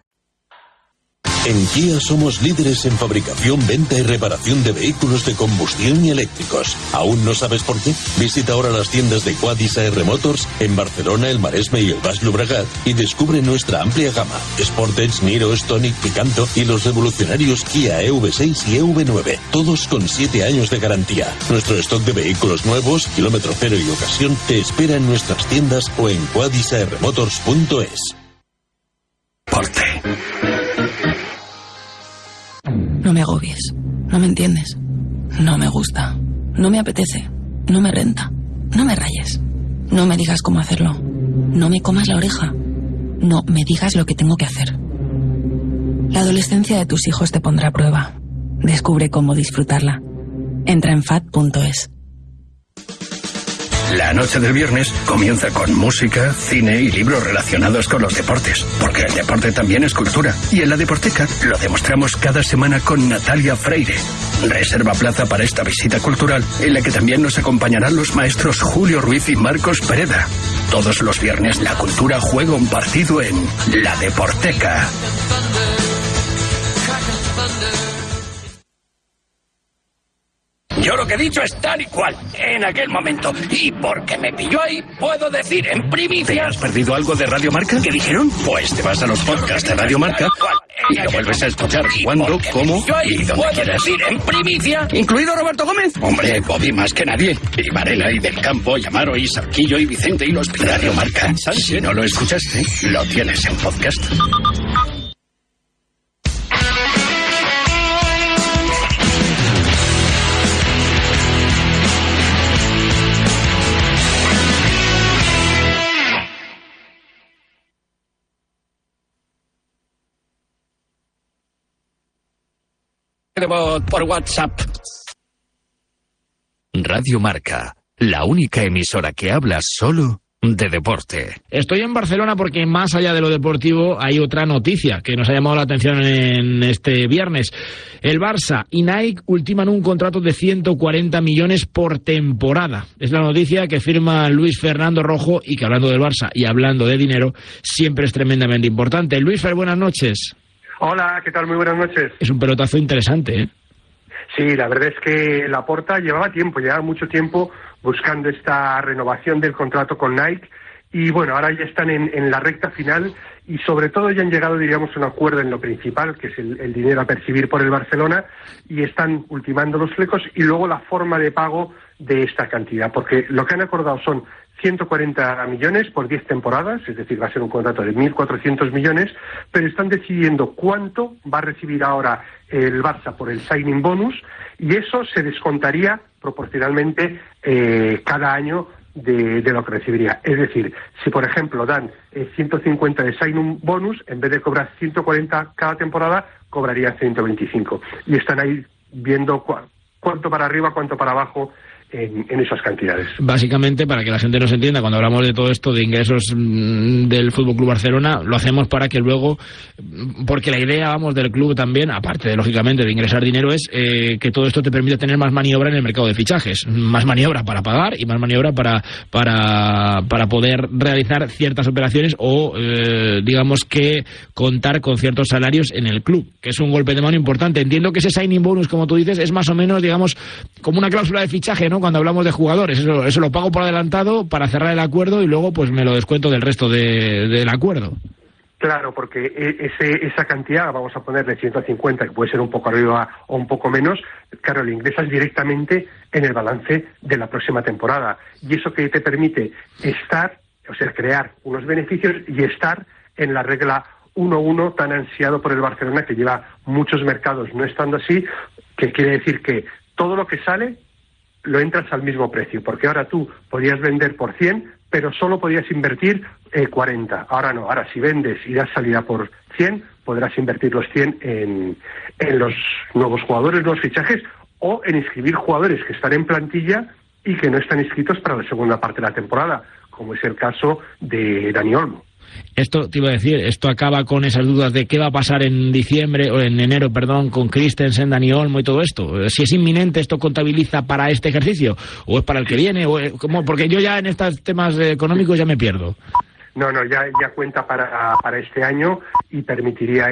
U: En Kia somos líderes en fabricación, venta y reparación de vehículos de combustión y eléctricos. ¿Aún no sabes por qué? Visita ahora las tiendas de Quadis A R Motors en Barcelona, el Maresme y el Baix Llobregat y descubre nuestra amplia gama: Sportage, Niro, Stonic, Picanto y los revolucionarios Kia E V seis y E V nueve, todos con siete años de garantía. Nuestro stock de vehículos nuevos, kilómetro cero y ocasión te espera en nuestras tiendas o en quadis a r motors punto es.
K: Porte.
V: No me agobies, no me entiendes, no me gusta, no me apetece, no me renta, no me rayes, no me digas cómo hacerlo, no me comas la oreja, no me digas lo que tengo que hacer. La adolescencia de tus hijos te pondrá a prueba. Descubre cómo disfrutarla. Entra en fat punto es.
K: La noche del viernes comienza con música, cine y libros relacionados con los deportes, porque el deporte también es cultura. Y en la Deporteca lo demostramos cada semana con Natalia Freire. Reserva plaza para esta visita cultural, en la que también nos acompañarán los maestros Julio Ruiz y Marcos Pereda. Todos los viernes la cultura juega un partido en la Deporteca. Yo lo que he dicho es tal y cual, en aquel momento. Y porque me pilló ahí, puedo decir en primicia... ¿Te has perdido algo de Radio Marca? ¿Qué dijeron? Pues te vas a los podcasts de Radio Marca y lo vuelves a escuchar cuando, cómo y donde quieras. Decir en primicia, incluido Roberto Gómez. Hombre, Bobby más que nadie. Y Varela y Del Campo, y Amaro y Sarquillo y Vicente y los Radio Marca. Si no lo escuchaste, lo tienes en podcast.
J: Por WhatsApp. Radio Marca, la única emisora que habla solo de deporte.
D: Estoy en Barcelona porque más allá de lo deportivo hay otra noticia que nos ha llamado la atención en este viernes. El Barça y Nike ultiman un contrato de ciento cuarenta millones por temporada. Es la noticia que firma Luis Fernando Rojo y que, hablando del Barça y hablando de dinero, siempre es tremendamente importante. Luis Fer, buenas noches.
W: Hola, ¿qué tal? Muy buenas noches.
D: Es un pelotazo interesante, ¿eh?
W: Sí, la verdad es que Laporta llevaba tiempo, llevaba mucho tiempo buscando esta renovación del contrato con Nike y bueno, ahora ya están en, en la recta final y sobre todo ya han llegado, diríamos, a un acuerdo en lo principal, que es el, el dinero a percibir por el Barcelona, y están ultimando los flecos y luego la forma de pago de esta cantidad, porque lo que han acordado son ciento cuarenta millones por diez temporadas, es decir, va a ser un contrato de mil cuatrocientos millones, pero están decidiendo cuánto va a recibir ahora el Barça por el signing bonus y eso se descontaría proporcionalmente eh, cada año de, de lo que recibiría. Es decir, si por ejemplo dan eh, ciento cincuenta de signing bonus, en vez de cobrar ciento cuarenta cada temporada, cobraría ciento veinticinco. Y están ahí viendo cu cuánto para arriba, cuánto para abajo En, en esas cantidades.
D: Básicamente, para que la gente nos entienda, cuando hablamos de todo esto de ingresos mmm, del F C Barcelona, lo hacemos para que luego, porque la idea, vamos, del club también, aparte de, lógicamente, de ingresar dinero, es eh, que todo esto te permita tener más maniobra en el mercado de fichajes, más maniobra para pagar y más maniobra para para, para poder realizar ciertas operaciones o, eh, digamos que, contar con ciertos salarios en el club, que es un golpe de mano importante. Entiendo que ese signing bonus, como tú dices, es más o menos, digamos, como una cláusula de fichaje, ¿no? Cuando hablamos de jugadores, eso, eso lo pago por adelantado para cerrar el acuerdo y luego pues me lo descuento del resto de, del acuerdo.
W: Claro, porque ese, esa cantidad, vamos a ponerle ciento cincuenta, que puede ser un poco arriba o un poco menos, claro, lo ingresas directamente en el balance de la próxima temporada. Y eso que te permite estar, o sea, crear unos beneficios y estar en la regla uno uno tan ansiado por el Barcelona, que lleva muchos mercados no estando así, que quiere decir que todo lo que sale lo entras al mismo precio, porque ahora tú podías vender por cien, pero solo podías invertir eh, cuarenta. Ahora no, ahora si vendes y das salida por cien, podrás invertir los cien en, en los nuevos jugadores, nuevos fichajes, o en inscribir jugadores que están en plantilla y que no están inscritos para la segunda parte de la temporada, como es el caso de Dani Olmo.
D: Esto te iba a decir, esto acaba con esas dudas de qué va a pasar en diciembre, o en enero, perdón, con Christensen, Dani Olmo y todo esto. Si es inminente, ¿esto contabiliza para este ejercicio? ¿O es para el que viene? O es, ¿cómo? Porque yo ya en estos temas económicos ya me pierdo.
W: No, no, ya, ya cuenta para, para este año y permitiría